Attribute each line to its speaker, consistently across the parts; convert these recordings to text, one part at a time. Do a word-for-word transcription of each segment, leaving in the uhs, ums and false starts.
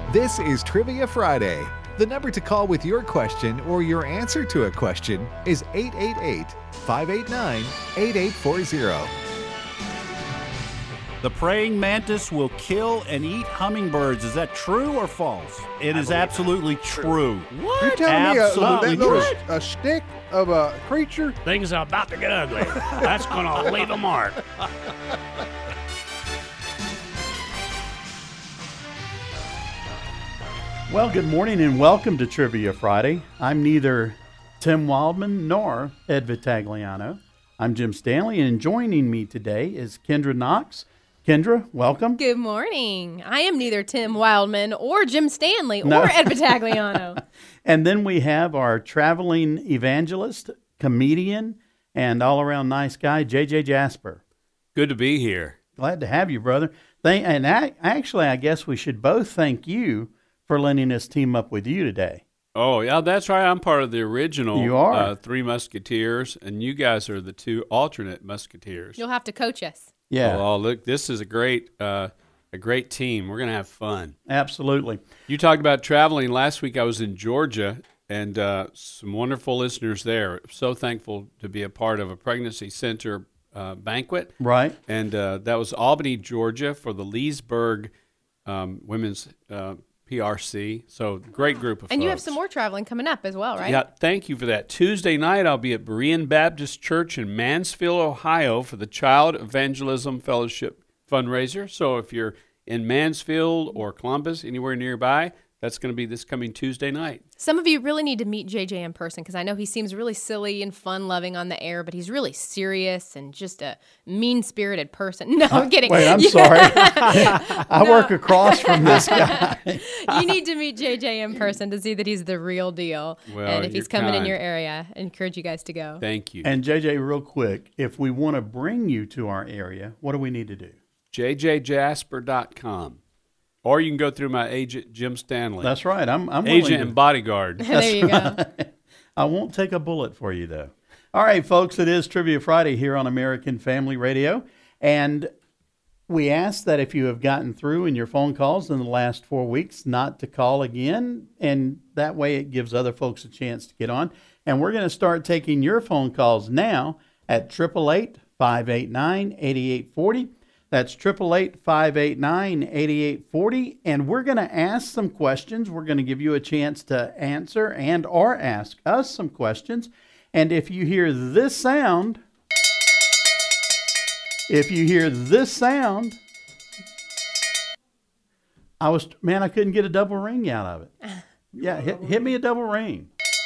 Speaker 1: This is Trivia Friday. The number to call with your question or your answer to a question is eight eight eight, five eight nine, eight eight four zero.
Speaker 2: The praying mantis will kill and eat hummingbirds. Is that true or false? It is absolutely true.
Speaker 3: What?
Speaker 4: You're telling
Speaker 2: Absolutely
Speaker 4: me a, that
Speaker 2: true.
Speaker 4: little a stick of a creature?
Speaker 3: Things are about to get ugly. That's going to leave a mark.
Speaker 5: Well, good morning and welcome to Trivia Friday. I'm neither Tim Wildman nor Ed Vitagliano. I'm Jim Stanley, and joining me today is Kendra Knox. Kendra, welcome.
Speaker 6: Good morning. I am neither Tim Wildman or Jim Stanley
Speaker 5: No.
Speaker 6: or Ed Vitagliano.
Speaker 5: And then we have our traveling evangelist, comedian, and all-around nice guy, J J Jasper.
Speaker 7: Good to be here.
Speaker 5: Glad to have you, brother. Thank, and I, actually, I guess we should both thank you for letting us team up with you today.
Speaker 7: Oh, yeah, that's right. I'm part of the original
Speaker 5: You are.
Speaker 7: Uh, Three Musketeers, and you guys are the two alternate Musketeers.
Speaker 6: You'll have to coach us.
Speaker 5: Yeah,
Speaker 7: Oh, look, this is a great, uh, a great team. We're going to have fun.
Speaker 5: absolutely.
Speaker 7: You talked about traveling. Last week I was in Georgia, and uh, some wonderful listeners there. So thankful to be a part of a pregnancy center uh, banquet.
Speaker 5: Right.
Speaker 7: And uh, that was Albany, Georgia, for the Leesburg um, Women's uh, P R C. So great group of
Speaker 6: And
Speaker 7: folks.
Speaker 6: you have some more traveling coming up as well, right?
Speaker 7: Yeah, thank you for that. Tuesday night, I'll be at Berean Baptist Church in Mansfield, Ohio for the Child Evangelism Fellowship fundraiser. So if you're in Mansfield or Columbus, anywhere nearby, that's going to be this coming Tuesday night.
Speaker 6: Some of you really need to meet J J in person because I know he seems really silly and fun-loving on the air, but he's really serious and just a mean-spirited person. No, I'm kidding.
Speaker 5: Wait, I'm
Speaker 6: Yeah.
Speaker 5: sorry. I work across from this guy.
Speaker 6: You need to meet J J in person to see that he's the real deal.
Speaker 7: Well,
Speaker 6: and if he's
Speaker 7: you're
Speaker 6: coming in
Speaker 7: kind.
Speaker 6: your area, I encourage you guys to go.
Speaker 7: Thank you.
Speaker 5: And J J, real quick, if we want to bring you to our area, what do we need to do?
Speaker 7: J J Jasper dot com. Or you can go through my agent, Jim Stanley.
Speaker 5: That's right. I'm, I'm willing
Speaker 7: agent
Speaker 5: to-
Speaker 7: and bodyguard.
Speaker 6: There you go.
Speaker 5: I won't take a bullet for you, though. All right, folks, it is Trivia Friday here on American Family Radio. And we ask that if you have gotten through in your phone calls in the last four weeks, not to call again. And that way it gives other folks a chance to get on. And we're going to start taking your phone calls now at eight eight eight, five eight nine, eight eight four zero. That's eight eight eight, five eight nine, eight eight four zero. And we're going to ask some questions. We're going to give you a chance to answer and or ask us some questions. And if you hear this sound, if you hear this sound, I was, man, I couldn't get a double ring out of it. Yeah, hit, hit me a double ring.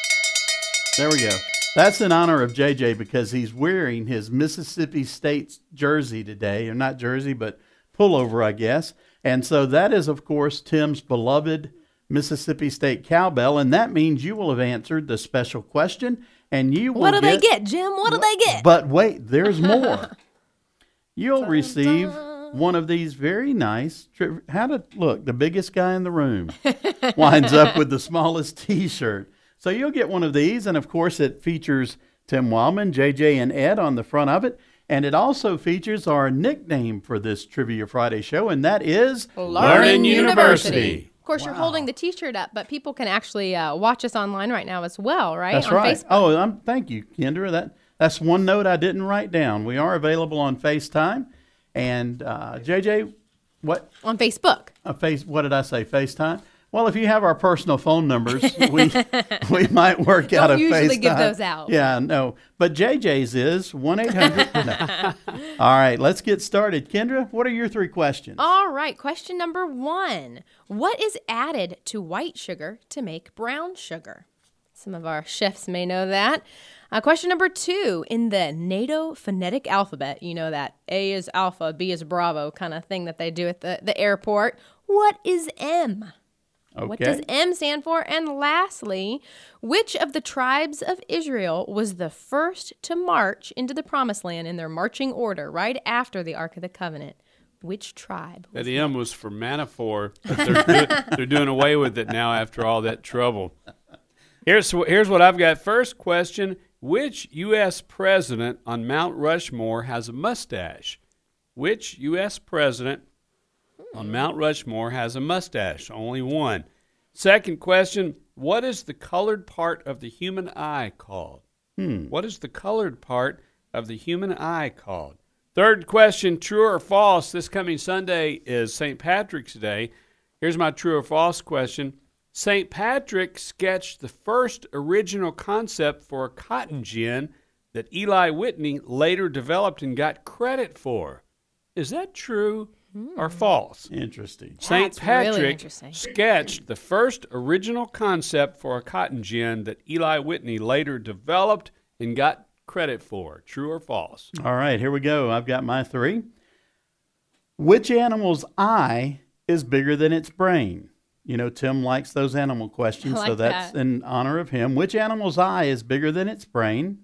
Speaker 5: There we go. That's in honor of J J because he's wearing his Mississippi State jersey today, or not jersey, but pullover, I guess. And so that is, of course, Tim's beloved Mississippi State cowbell, and that means you will have answered the special question, and you will
Speaker 6: What do they
Speaker 5: get,
Speaker 6: get, Jim? What do they get?
Speaker 5: But wait, there's more. You'll receive one of these very nice, tri- how to look, the biggest guy in the room winds up with the smallest T-shirt. So you'll get one of these, and of course it features Tim Wildman, J J, and Ed on the front of it. And it also features our nickname for this Trivia Friday show, and that is
Speaker 6: Learning
Speaker 7: University.
Speaker 6: Of course, you're holding the T-shirt up, but people can actually uh, watch us online right now as well, right?
Speaker 5: That's
Speaker 6: on
Speaker 5: right.
Speaker 6: Facebook.
Speaker 5: Oh, I'm, thank you, Kendra. That That's one note I didn't write down. We are available on FaceTime. And uh, J J, what?
Speaker 6: On Facebook.
Speaker 5: A face? What did I say? FaceTime? Well, if you have our personal phone numbers, we we might work out a
Speaker 6: Don't usually
Speaker 5: FaceTime.
Speaker 6: give those out.
Speaker 5: Yeah, no. But J J's is one eight hundred. No. All right, let's get started. Kendra, what are your three questions?
Speaker 6: All right, question number one. What is added to white sugar to make brown sugar? Some of our chefs may know that. Uh, question number two. In the NATO phonetic alphabet, you know that A is alpha, B is bravo kind of thing that they do at the, the airport. What is M?
Speaker 5: Okay.
Speaker 6: What does M stand for? And lastly, which of the tribes of Israel was the first to march into the Promised Land in their marching order right after the Ark of the Covenant? Which tribe?
Speaker 7: That M was for Manafor, but they're, do, they're doing away with it now after all that trouble. Here's, here's what I've got. First question, which U S president on Mount Rushmore has a mustache? Which U S president on Mount Rushmore has a mustache? Only one. Second question, what is the colored part of the human eye called?
Speaker 5: Hmm.
Speaker 7: What is the colored part of the human eye called? Third question, true or false? This coming Sunday is Saint Patrick's Day. Here's my true or false question. Saint Patrick sketched the first original concept for a cotton gin that Eli Whitney later developed and got credit for. Is that true or false?
Speaker 5: Interesting.
Speaker 7: Saint
Speaker 6: That's really
Speaker 7: Patrick
Speaker 6: interesting.
Speaker 7: sketched the first original concept for a cotton gin that Eli Whitney later developed and got credit for. True or false?
Speaker 5: All right, here we go. I've got my three. Which animal's eye is bigger than its brain? You know, Tim likes those animal questions,
Speaker 6: I
Speaker 5: so
Speaker 6: like
Speaker 5: that's
Speaker 6: that.
Speaker 5: in honor of him. Which animal's eye is bigger than its brain?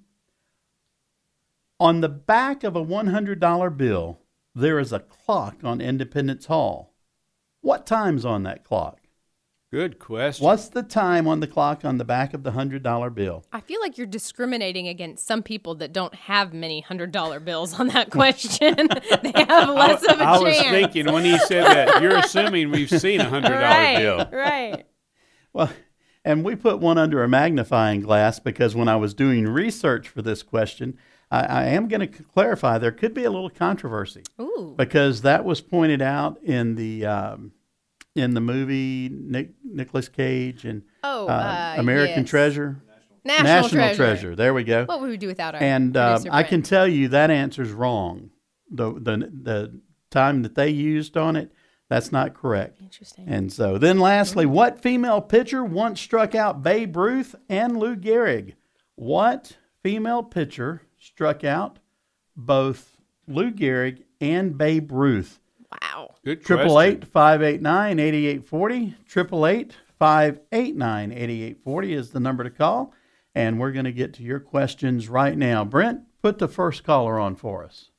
Speaker 5: On the back of a one hundred dollar bill, there is a clock on Independence Hall. What time's on that clock?
Speaker 7: Good question.
Speaker 5: What's the time on the clock on the back of the one hundred dollar bill?
Speaker 6: I feel like you're discriminating against some people that don't have many hundred dollar bills on that question. They have less of a
Speaker 7: I
Speaker 6: chance.
Speaker 7: was thinking when he said that, you're assuming we've seen a one hundred dollar
Speaker 6: right,
Speaker 7: bill.
Speaker 6: right.
Speaker 5: Well, and we put one under a magnifying glass because when I was doing research for this question, I, I am going to clarify there could be a little controversy
Speaker 6: Ooh.
Speaker 5: because that was pointed out in the um, in the movie Nick, Nicolas Cage and
Speaker 6: Oh,
Speaker 5: uh,
Speaker 6: uh,
Speaker 5: American
Speaker 6: yes.
Speaker 5: Treasure.
Speaker 6: National, treasure.
Speaker 5: There we go.
Speaker 6: What would we do without our
Speaker 5: And uh,
Speaker 6: producer
Speaker 5: I
Speaker 6: friend?
Speaker 5: can tell you that answer's wrong. The the the time that they used on it, that's not correct.
Speaker 6: Interesting.
Speaker 5: And so then lastly, what female pitcher once struck out Babe Ruth and Lou Gehrig? What female pitcher struck out both Lou Gehrig and Babe Ruth?
Speaker 6: Wow.
Speaker 7: Good
Speaker 5: Triple
Speaker 7: question.
Speaker 5: eight five eight nine eighty eight forty. Triple eight five eight nine eighty eight forty is the number to call, and we're going to get to your questions right now. Brent, put the first caller on for us.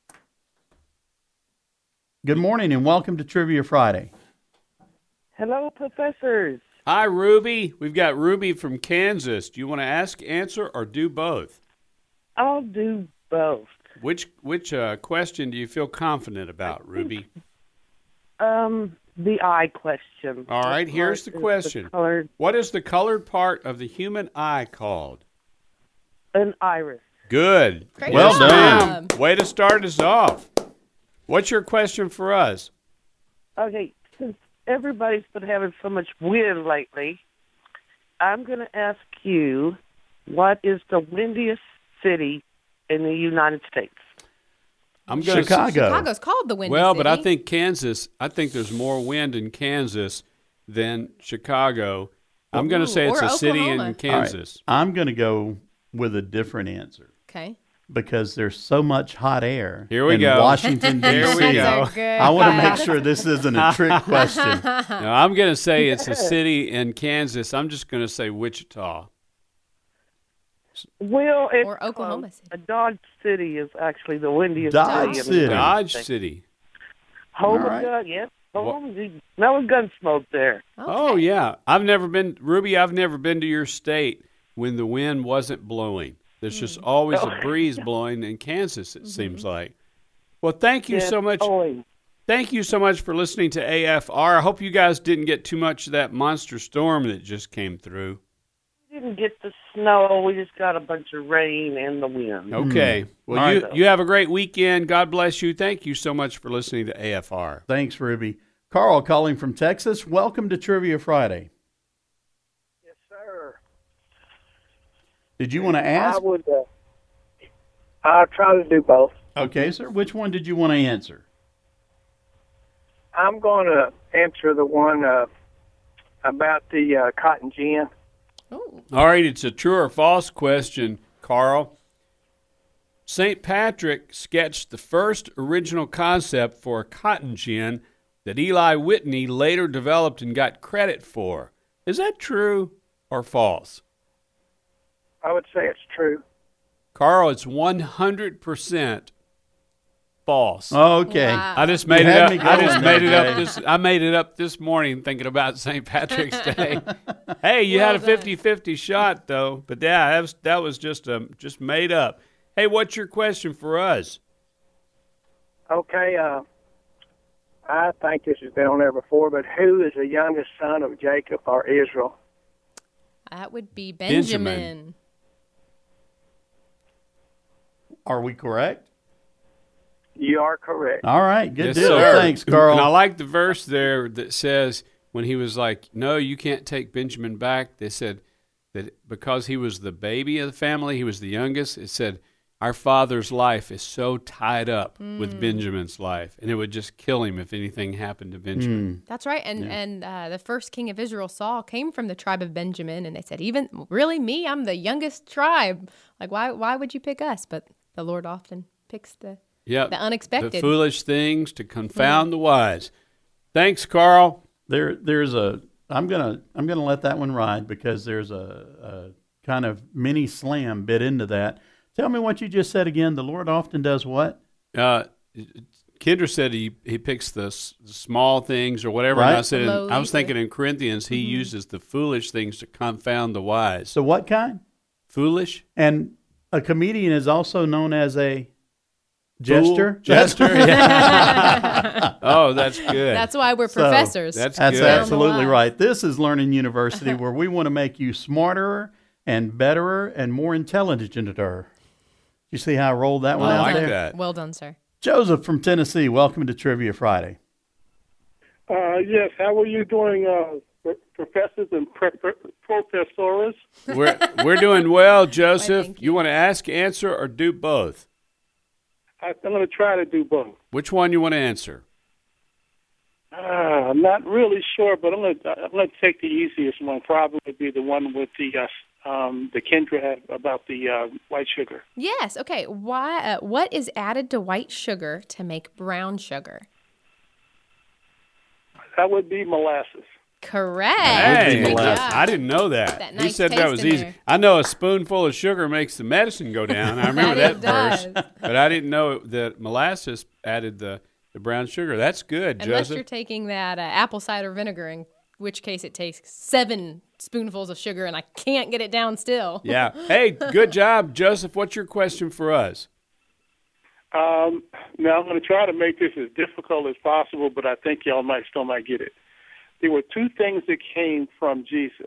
Speaker 5: Good morning and welcome to Trivia Friday.
Speaker 8: Hello, professors.
Speaker 7: Hi, Ruby. We've got Ruby from Kansas. Do you want to ask, answer, or do both?
Speaker 8: I'll do both.
Speaker 7: Which which uh, question do you feel confident about, Ruby?
Speaker 8: Um, the eye question.
Speaker 7: All right,
Speaker 8: What
Speaker 7: here's the
Speaker 8: part is
Speaker 7: question.
Speaker 8: colored
Speaker 7: What is the colored part of the human eye called?
Speaker 8: an iris.
Speaker 7: Good.
Speaker 6: Great
Speaker 5: Well
Speaker 6: job.
Speaker 5: done.
Speaker 7: Way to start us off. What's your question for us?
Speaker 8: Okay, since everybody's been having so much wind lately, I'm going to ask you, what is the windiest city in the United States?
Speaker 7: I'm gonna
Speaker 5: Chicago.
Speaker 6: Chicago's called the Windy
Speaker 7: Well,
Speaker 6: City.
Speaker 7: but I think Kansas, I think there's more wind in Kansas than Chicago. I'm going
Speaker 6: Ooh,
Speaker 7: to say it's
Speaker 6: or
Speaker 7: a city
Speaker 6: Oklahoma.
Speaker 7: in Kansas.
Speaker 5: All right, I'm going to go with a different answer
Speaker 6: Okay.
Speaker 5: because there's so much hot air
Speaker 7: Here we
Speaker 5: in
Speaker 7: go.
Speaker 5: Washington, D C.
Speaker 7: Here we go.
Speaker 6: That's a good
Speaker 5: I want to make
Speaker 6: guess.
Speaker 5: sure this isn't a trick question.
Speaker 7: No, I'm going to say it's a city in Kansas. I'm just going to say Wichita.
Speaker 8: Well, it's
Speaker 6: Or Oklahoma
Speaker 8: close.
Speaker 6: City.
Speaker 8: Uh, Dodge City is actually the windiest
Speaker 5: Dodge
Speaker 8: city. in the
Speaker 5: City.
Speaker 8: United
Speaker 7: Dodge
Speaker 8: States.
Speaker 7: City.
Speaker 8: Home
Speaker 5: All
Speaker 8: of
Speaker 5: right.
Speaker 8: gun, yes. Home of the, smell of gun smoke there.
Speaker 7: Oh,
Speaker 6: Okay.
Speaker 7: yeah. I've never been, Ruby, I've never been to your state when the wind wasn't blowing. There's just always a breeze blowing in Kansas, it seems like. Well, thank you
Speaker 8: Yes,
Speaker 7: so much.
Speaker 8: always.
Speaker 7: Thank you so much for listening to A F R. I hope you guys didn't get too much of that monster storm that just came through.
Speaker 8: We didn't get the snow. We just got a bunch of rain and the wind.
Speaker 7: Okay. Well,
Speaker 5: All
Speaker 7: you,
Speaker 8: right.
Speaker 7: you have a great weekend. God bless you. Thank you so much for listening to A F R.
Speaker 5: Thanks, Ruby. Carl calling from Texas. Welcome to Trivia Friday.
Speaker 9: Yes, sir.
Speaker 5: Did you want to
Speaker 9: I
Speaker 5: ask?
Speaker 9: would. Uh, I'll try to do both.
Speaker 5: Okay, sir. Which one did you want to answer?
Speaker 9: I'm going to answer the one uh, about the uh, cotton gin.
Speaker 6: Ooh.
Speaker 7: All right, it's a true or false question, Carl. Saint Patrick sketched the first original concept for a cotton gin that Eli Whitney later developed and got credit for. Is that true or false?
Speaker 9: I would say it's true.
Speaker 7: Carl, it's one hundred percent false.
Speaker 5: Okay.
Speaker 6: Wow.
Speaker 7: I just made
Speaker 5: You
Speaker 7: it
Speaker 5: had
Speaker 7: up.
Speaker 5: me
Speaker 7: I
Speaker 5: going
Speaker 7: just
Speaker 5: there,
Speaker 7: made it up
Speaker 5: Jay.
Speaker 7: this I made it up this morning thinking about Saint Patrick's Day. Hey, you
Speaker 6: Well
Speaker 7: had a
Speaker 6: done.
Speaker 7: fifty-fifty shot though. But yeah, that was that was just um just made up. Hey, what's your question for us?
Speaker 9: Okay. Uh, I think this has been on there before, but who is the youngest son of Jacob or Israel?
Speaker 6: That would be Benjamin.
Speaker 7: Benjamin.
Speaker 5: Are we correct?
Speaker 9: You are correct.
Speaker 5: All right, good
Speaker 7: Yes,
Speaker 5: deal.
Speaker 7: sir.
Speaker 5: Thanks, Carl.
Speaker 7: And I like the verse there that says when he was like, no, you can't take Benjamin back. They said that because he was the baby of the family, he was the youngest. It said, our father's life is so tied up
Speaker 6: Mm.
Speaker 7: with Benjamin's life, and it would just kill him if anything happened to Benjamin.
Speaker 6: That's right. And and uh, the first king of Israel, Saul, came from the tribe of Benjamin, and they said, even really me, I'm the youngest tribe. Like, why why would you pick us? But the Lord often picks the
Speaker 7: Yeah,
Speaker 6: the unexpected.
Speaker 7: the foolish things to confound the wise. Thanks, Carl.
Speaker 5: There, there's a. I'm gonna, I'm gonna let that one ride because there's a, a kind of mini slam bit into that. Tell me what you just said again. The Lord often does what?
Speaker 7: Uh, Kendra said he, he picks the, s- the small things or whatever.
Speaker 5: Right.
Speaker 7: And I said, in, I was
Speaker 6: Lowly.
Speaker 7: thinking in Corinthians, he uses the foolish things to confound the wise.
Speaker 5: So what kind?
Speaker 7: Foolish?
Speaker 5: And a comedian is also known as a jester.
Speaker 7: Fool? Jester? Yeah. Oh, that's good.
Speaker 6: That's why we're
Speaker 5: So,
Speaker 6: professors.
Speaker 7: that's
Speaker 5: That's
Speaker 7: good.
Speaker 5: absolutely
Speaker 6: Down the
Speaker 5: right. This is Learning University, where we want to make you smarter and betterer and more intelligenter. You see how I rolled that one
Speaker 7: I
Speaker 5: out
Speaker 7: like
Speaker 5: there?
Speaker 7: that.
Speaker 6: Well done, sir.
Speaker 5: Joseph from Tennessee, welcome to Trivia Friday.
Speaker 10: Uh, yes, how are you doing, uh, pro- professors and pre- pre- professors?
Speaker 7: We're, we're doing well,
Speaker 6: Why,
Speaker 7: Joseph.
Speaker 6: thank
Speaker 7: You.
Speaker 6: you.
Speaker 7: want to ask, answer, or do both?
Speaker 10: I, I'm going to try to do both.
Speaker 7: Which one you want to answer?
Speaker 10: Uh, I'm not really sure, but I'm going to I'm going to take the easiest one. Probably be the one with the uh, um, the Kendra had about the uh, white sugar.
Speaker 6: Yes. Okay. Why? Uh, what is added to white sugar to make brown sugar?
Speaker 10: That would be molasses.
Speaker 6: Correct.
Speaker 7: Hey,
Speaker 6: Good
Speaker 5: molasses.
Speaker 6: job.
Speaker 7: I didn't know that.
Speaker 6: That
Speaker 7: Who
Speaker 6: nice
Speaker 7: said that
Speaker 6: taste
Speaker 7: was
Speaker 6: in
Speaker 7: easy?
Speaker 6: there.
Speaker 7: I know a spoonful of sugar makes the medicine go down. I remember that,
Speaker 6: That
Speaker 7: verse.
Speaker 6: it does.
Speaker 7: But I didn't know that molasses added the, the brown sugar. That's good,
Speaker 6: Unless
Speaker 7: Joseph.
Speaker 6: you're taking that uh, apple cider vinegar, in which case it takes seven spoonfuls of sugar, and I can't get it down still.
Speaker 7: Yeah. Hey, good job, Joseph. What's your question for us?
Speaker 10: Um, now I'm going to try to make this as difficult as possible, but I think y'all might still might get it. There were two things that came from Jesus,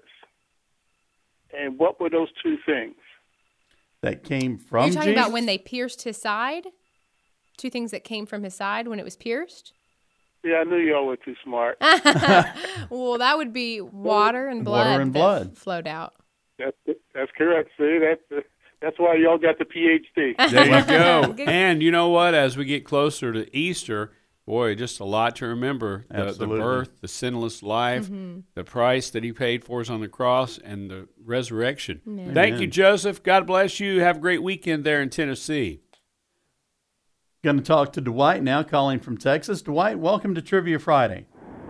Speaker 10: and what were those two things?
Speaker 5: That came
Speaker 6: Are
Speaker 5: from
Speaker 6: you talking
Speaker 5: Jesus?
Speaker 6: about when they pierced his side? Two things that came from his side when it was pierced?
Speaker 10: Yeah, I knew y'all were too smart.
Speaker 6: Well, that would be water and blood.
Speaker 5: Water and
Speaker 6: that
Speaker 5: blood.
Speaker 6: f- flowed out.
Speaker 10: That's that's correct. See, that's that's why y'all got the P H D.
Speaker 7: There you go.
Speaker 6: Good.
Speaker 7: And you know what? As we get closer to Easter, boy, just a lot to remember. The, the
Speaker 5: Absolutely.
Speaker 7: birth, the sinless life, the price that he paid for us on the cross, and the resurrection. Thank
Speaker 5: Amen.
Speaker 7: you, Joseph. God bless you. Have a great weekend there in Tennessee.
Speaker 5: Going to talk to Dwight now, calling from Texas. Dwight, welcome to Trivia Friday.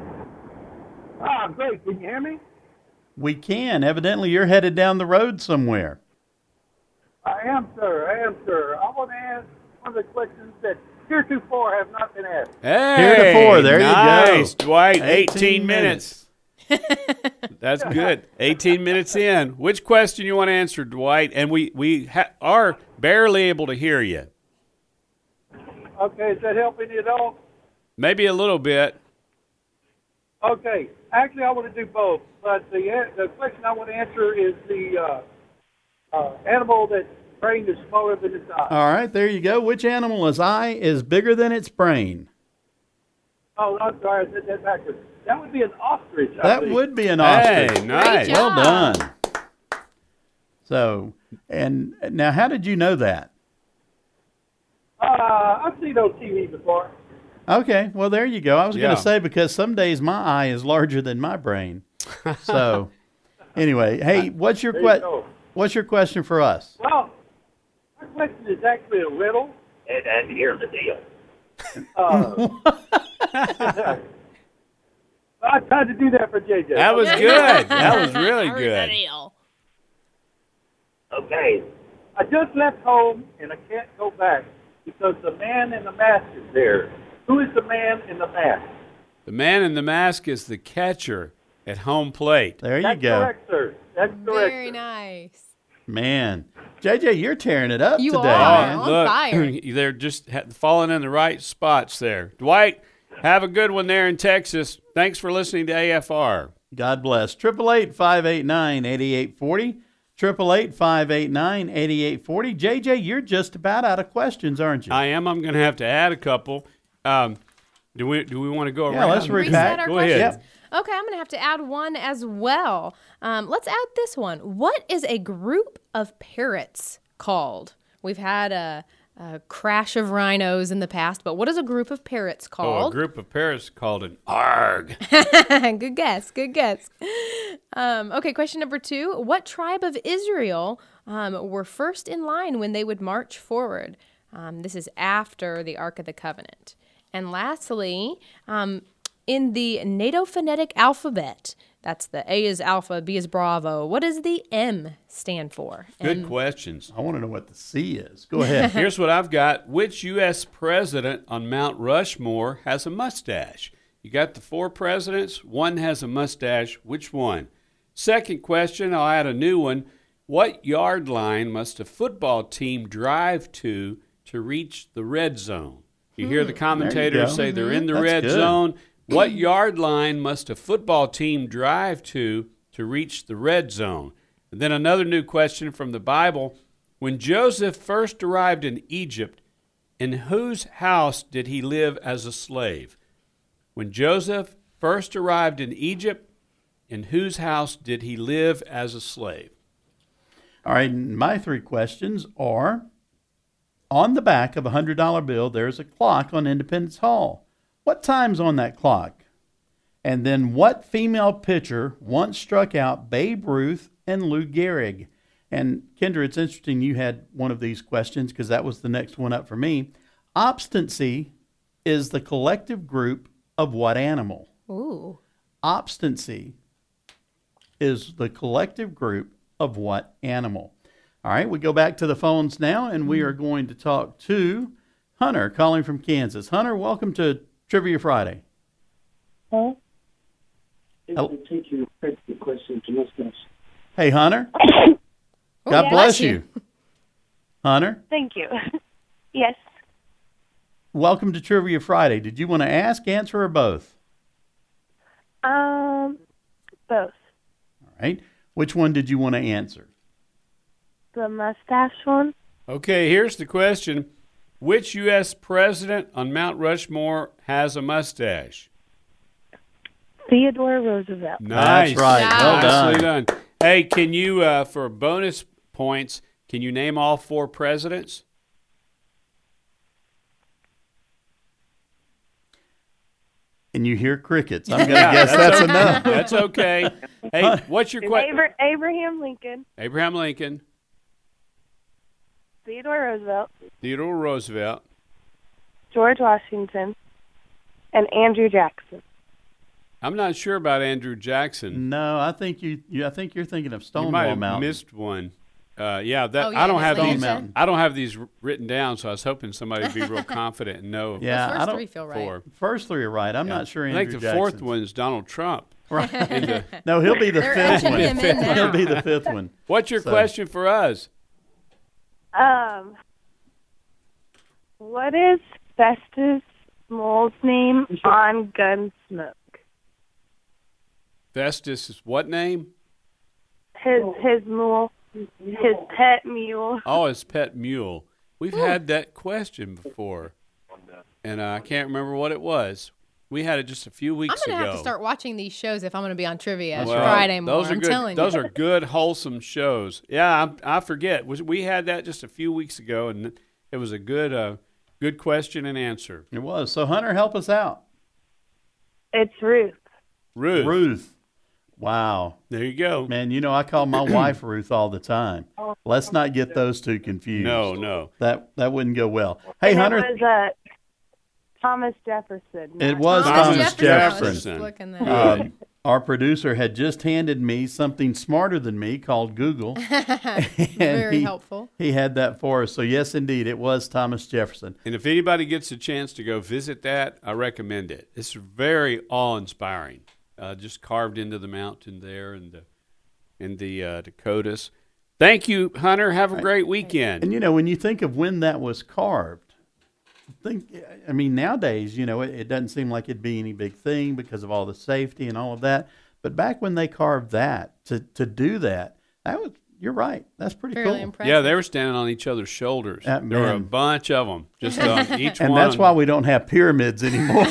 Speaker 9: Ah, great. Can you hear me?
Speaker 5: We can. Evidently, you're headed down the road somewhere.
Speaker 9: I am, sir. I am, sir. I want to ask one of the questions that heretofore have not been asked.
Speaker 7: Hey,
Speaker 5: Heretofore, there you go.
Speaker 7: nice, Dwight.
Speaker 5: eighteen
Speaker 7: eighteen minutes. That's good. eighteen minutes in. Which question you want to answer, Dwight? And we, we ha- are barely able to hear you.
Speaker 9: Okay, is that helping you at all?
Speaker 7: Maybe a little bit.
Speaker 9: Okay. Actually, I want to do both, but the the question I want to answer is the uh, uh, animal that's brain is smaller than its eye.
Speaker 5: All right, there you go. Which animal's eye is bigger than its brain?
Speaker 9: Oh, I'm sorry, I said that backwards. That would be an ostrich. I
Speaker 5: That
Speaker 9: believe.
Speaker 5: would be an
Speaker 7: Hey,
Speaker 5: ostrich.
Speaker 7: nice.
Speaker 6: Great
Speaker 5: Well
Speaker 6: job.
Speaker 5: done. So, and now, how did you know that?
Speaker 9: Uh, I've seen it on T V before.
Speaker 5: Okay, well, there you go. I was going
Speaker 7: Yeah.
Speaker 5: to say, because some days my eye is larger than my brain. So, anyway, hey, what's your
Speaker 9: There you
Speaker 5: que-
Speaker 9: go.
Speaker 5: what's your question for us?
Speaker 9: Well, my question is actually a riddle, and, and here's the deal. Uh, I tried to do that for J J.
Speaker 7: That was good. That was really
Speaker 6: Heard
Speaker 7: good.
Speaker 6: the deal.
Speaker 9: Okay. I just left home, and I can't go back because the man in the mask is there. Who is the man in the mask?
Speaker 7: The man in the mask is the catcher at home plate.
Speaker 5: There you
Speaker 9: That's
Speaker 5: go.
Speaker 9: correct, sir. That's correct.
Speaker 6: Very
Speaker 9: sir.
Speaker 6: nice.
Speaker 5: Man, J J, you're tearing it up
Speaker 6: You
Speaker 5: today,
Speaker 6: are.
Speaker 5: man.
Speaker 6: On
Speaker 7: Look,
Speaker 6: fire.
Speaker 7: they're just ha- falling in the right spots there. Dwight, Have a good one there in Texas. Thanks for listening to A F R.
Speaker 5: God bless. Triple eight five eight nine eighty eight forty. Triple eight five eight nine eighty eight forty. J J, you're just about out of questions, aren't you?
Speaker 7: I am. I'm going to have to add a couple. Um, do we do we want to go
Speaker 5: Yeah,
Speaker 7: around?
Speaker 5: let's
Speaker 6: Reset
Speaker 5: repack.
Speaker 6: our
Speaker 7: Go
Speaker 6: questions.
Speaker 7: ahead.
Speaker 6: Okay, I'm going to have to add one as well. Um, let's add this one. What is a group of parrots called? We've had a, a crash of rhinos in the past, but what is a group of parrots
Speaker 7: Oh, a
Speaker 6: called?
Speaker 7: group of parrots called an arg.
Speaker 6: Good guess. Good guess. Um, okay, question number two. What tribe of Israel um, were first in line when they would march forward? Um, this is after the Ark of the Covenant. And lastly, um, in the NATO phonetic alphabet, that's the A is alpha, B is bravo, what does the M stand for?
Speaker 7: Good
Speaker 6: M.
Speaker 7: questions.
Speaker 5: I want to know what the C is. Go ahead.
Speaker 7: Here's what I've got. Which U S president on Mount Rushmore has a mustache? You got the four presidents. One has a mustache. Which one? Second question, I'll add a new one. What yard line must a football team drive to to reach the red zone? You hear the commentators
Speaker 5: go.
Speaker 7: say they're in the
Speaker 5: That's
Speaker 7: red
Speaker 5: good.
Speaker 7: zone. What yard line must a football team drive to to reach the red zone? And then another new question from the Bible. When Joseph first arrived in Egypt, in whose house did he live as a slave? When Joseph first arrived in Egypt, in whose house did he live as a slave?
Speaker 5: All right, my three questions are, on the back of a one hundred dollar bill, there's a clock on Independence Hall. What time's on that clock? And then what female pitcher once struck out Babe Ruth and Lou Gehrig? And Kendra, it's interesting you had one of these questions because that was the next one up for me. Obstinacy is the collective group of what animal?
Speaker 6: Ooh.
Speaker 5: Obstinacy is the collective group of what animal? All right, we go back to the phones now, and we are going to talk to Hunter calling from Kansas. Hunter, welcome to Trivia Friday.
Speaker 11: Huh?
Speaker 5: Oh.
Speaker 11: I take your question to mustache.
Speaker 5: Hey, Hunter.
Speaker 6: Oh,
Speaker 5: God
Speaker 6: yeah.
Speaker 5: bless you. Hunter,
Speaker 11: Thank you. Yes.
Speaker 5: welcome to Trivia Friday. Did you want to ask, answer, or both?
Speaker 11: Um, both.
Speaker 5: All right. Which one did you want to answer?
Speaker 11: The mustache one.
Speaker 7: Okay, here's the question. Which U S president on Mount Rushmore has a mustache?
Speaker 11: Theodore Roosevelt.
Speaker 7: Nice.
Speaker 5: That's right. Well
Speaker 7: Nicely
Speaker 5: done.
Speaker 7: done. Hey, can you, uh, for bonus points, can you name all four presidents?
Speaker 5: And you hear crickets. I'm going to
Speaker 7: Yeah,
Speaker 5: guess that's
Speaker 7: okay.
Speaker 5: enough.
Speaker 7: That's okay. Hey, what's your question?
Speaker 11: Abra- Abraham Lincoln,
Speaker 7: Abraham Lincoln,
Speaker 11: Theodore Roosevelt,
Speaker 7: Theodore Roosevelt.
Speaker 11: George Washington, and Andrew Jackson.
Speaker 7: I'm not sure about Andrew Jackson.
Speaker 5: No, I think you, you I think you're thinking of
Speaker 7: You might
Speaker 5: Stonewall
Speaker 7: have
Speaker 5: Mountain.
Speaker 7: missed one. Uh, yeah, that
Speaker 6: Oh, yeah,
Speaker 7: I don't
Speaker 6: in
Speaker 7: have these.
Speaker 5: Atlanta.
Speaker 7: I don't have these written down, so I was hoping somebody would be real confident and know.
Speaker 5: Yeah,
Speaker 6: The
Speaker 5: I
Speaker 6: first
Speaker 5: don't.
Speaker 6: three feel right.
Speaker 7: four.
Speaker 5: First three are right. I'm
Speaker 7: Yeah.
Speaker 5: not sure
Speaker 7: I
Speaker 5: Andrew
Speaker 7: think the fourth
Speaker 5: Jackson's.
Speaker 7: one is Donald Trump.
Speaker 5: Right.
Speaker 7: In the-
Speaker 5: No, he'll be the
Speaker 6: They're
Speaker 5: fifth
Speaker 6: etching
Speaker 5: one.
Speaker 6: him in now.
Speaker 5: He'll be the fifth one.
Speaker 7: What's your
Speaker 5: So-
Speaker 7: question for us?
Speaker 11: Um, what is Festus Mole's name on Gunsmoke?
Speaker 7: Festus is what name?
Speaker 11: His his mule, his pet mule.
Speaker 7: Oh, his pet mule. We've had that question before, and uh, I can't remember what it was. We had it just a few
Speaker 6: I'm
Speaker 7: weeks
Speaker 6: going to
Speaker 7: ago.
Speaker 6: have to start watching these shows if I'm going to be on trivia
Speaker 7: Well,
Speaker 6: Friday more.
Speaker 7: Those are
Speaker 6: I'm
Speaker 7: good.
Speaker 6: telling
Speaker 7: Those
Speaker 6: you.
Speaker 7: are good, wholesome shows. Yeah, I, I forget. We- We had that just a few weeks ago, and it was a good, uh, good question and answer.
Speaker 5: It was. So Hunter, help us out.
Speaker 11: It's Ruth.
Speaker 7: Ruth.
Speaker 5: Ruth. Wow.
Speaker 7: There you go.
Speaker 5: Man, you know I call my wife Ruth all the time. Let's not get those two confused.
Speaker 7: No, no.
Speaker 5: That that wouldn't go well. Hey,
Speaker 11: and
Speaker 5: Hunter.
Speaker 11: It was uh, Thomas Jefferson.
Speaker 5: It was
Speaker 7: Thomas
Speaker 5: Thomas
Speaker 7: Jefferson.
Speaker 5: Jefferson.
Speaker 7: Jefferson.
Speaker 6: Looking that up.
Speaker 5: Um, our producer had just handed me something smarter than me called Google. and
Speaker 6: Very
Speaker 5: he,
Speaker 6: helpful.
Speaker 5: He had that for us. So, yes, indeed, it was Thomas Jefferson.
Speaker 7: And if anybody gets a chance to go visit that, I recommend it. It's very awe-inspiring. Uh, just carved into the mountain there in the in the uh, Dakotas. Thank you, Hunter. Have a great weekend.
Speaker 5: And, you know, when you think of when that was carved, think, I mean, nowadays, you know, it, it doesn't seem like it'd be any big thing because of all the safety and all of that. But back when they carved that, to, to do that, that was, you're right. That's pretty
Speaker 6: Fairly
Speaker 5: cool.
Speaker 6: impressive.
Speaker 7: Yeah, they were standing on each other's shoulders.
Speaker 5: Uh,
Speaker 7: there were a
Speaker 5: man.
Speaker 7: bunch of them, just on each
Speaker 5: And
Speaker 7: one.
Speaker 5: that's why we don't have pyramids anymore.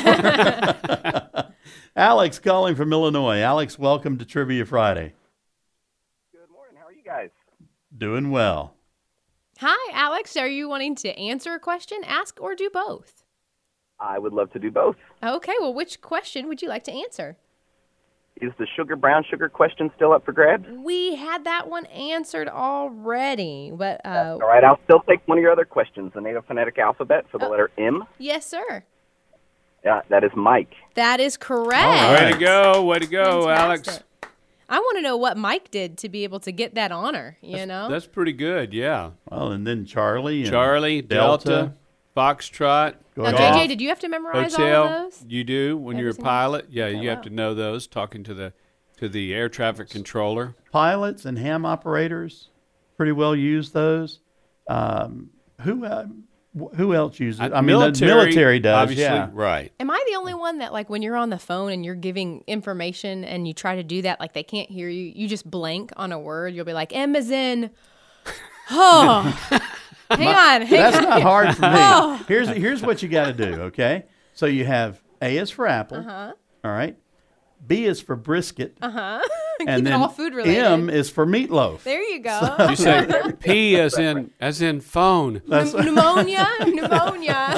Speaker 5: Alex calling from Illinois. Alex, welcome to Trivia Friday.
Speaker 12: Good morning. How are you guys?
Speaker 5: Doing well.
Speaker 6: Hi, Alex. Are you wanting to answer a question, ask, or do both?
Speaker 12: I would love to do both.
Speaker 6: Okay, well, which question would you like to answer?
Speaker 12: Is the sugar brown sugar question still up for grabs?
Speaker 6: We had that one answered already, but uh,
Speaker 12: All right, I'll still take one of your other questions. The native phonetic alphabet for the
Speaker 6: Oh.
Speaker 12: letter M.
Speaker 6: yes, sir.
Speaker 12: Yeah, that is Mike.
Speaker 6: That is correct.
Speaker 5: All right.
Speaker 7: Way to go, way to go, Alex.
Speaker 6: Fantastic. I want to know what Mike did to be able to get that honor, you know?
Speaker 7: That's pretty good, yeah.
Speaker 5: Well, and then Charlie. And
Speaker 7: Charlie, Delta, Foxtrot,
Speaker 5: Go
Speaker 6: Now,
Speaker 5: ahead.
Speaker 6: J J, did you have to memorize
Speaker 7: Hotel.
Speaker 6: all of those?
Speaker 7: You do when
Speaker 6: Every
Speaker 7: you're a
Speaker 6: single-
Speaker 7: pilot. Yeah,
Speaker 6: Oh,
Speaker 7: you have
Speaker 6: wow.
Speaker 7: to know those. Talking to the to the air traffic controller.
Speaker 5: Pilots and ham operators pretty well use those. Um, who uh, wh- who else uses it? I mean, the military does,
Speaker 7: obviously,
Speaker 5: yeah.
Speaker 7: right.
Speaker 6: Am I the only one that, like, when you're on the phone and you're giving information and you try to do that, like, they can't hear you, you just blank on a word? You'll be like, M is in, oh, hang on, hang
Speaker 5: That's
Speaker 6: on.
Speaker 5: not hard for me.
Speaker 6: Oh.
Speaker 5: Here's here's what you got to do, okay? So you have A is for apple,
Speaker 6: Uh-huh.
Speaker 5: all right? B is for brisket,
Speaker 6: Uh-huh. Keep
Speaker 5: and
Speaker 6: it
Speaker 5: then
Speaker 6: all food related.
Speaker 5: M is for meatloaf.
Speaker 6: There you go.
Speaker 7: You say P as in as in phone.
Speaker 5: That's
Speaker 6: Pneumonia, pneumonia.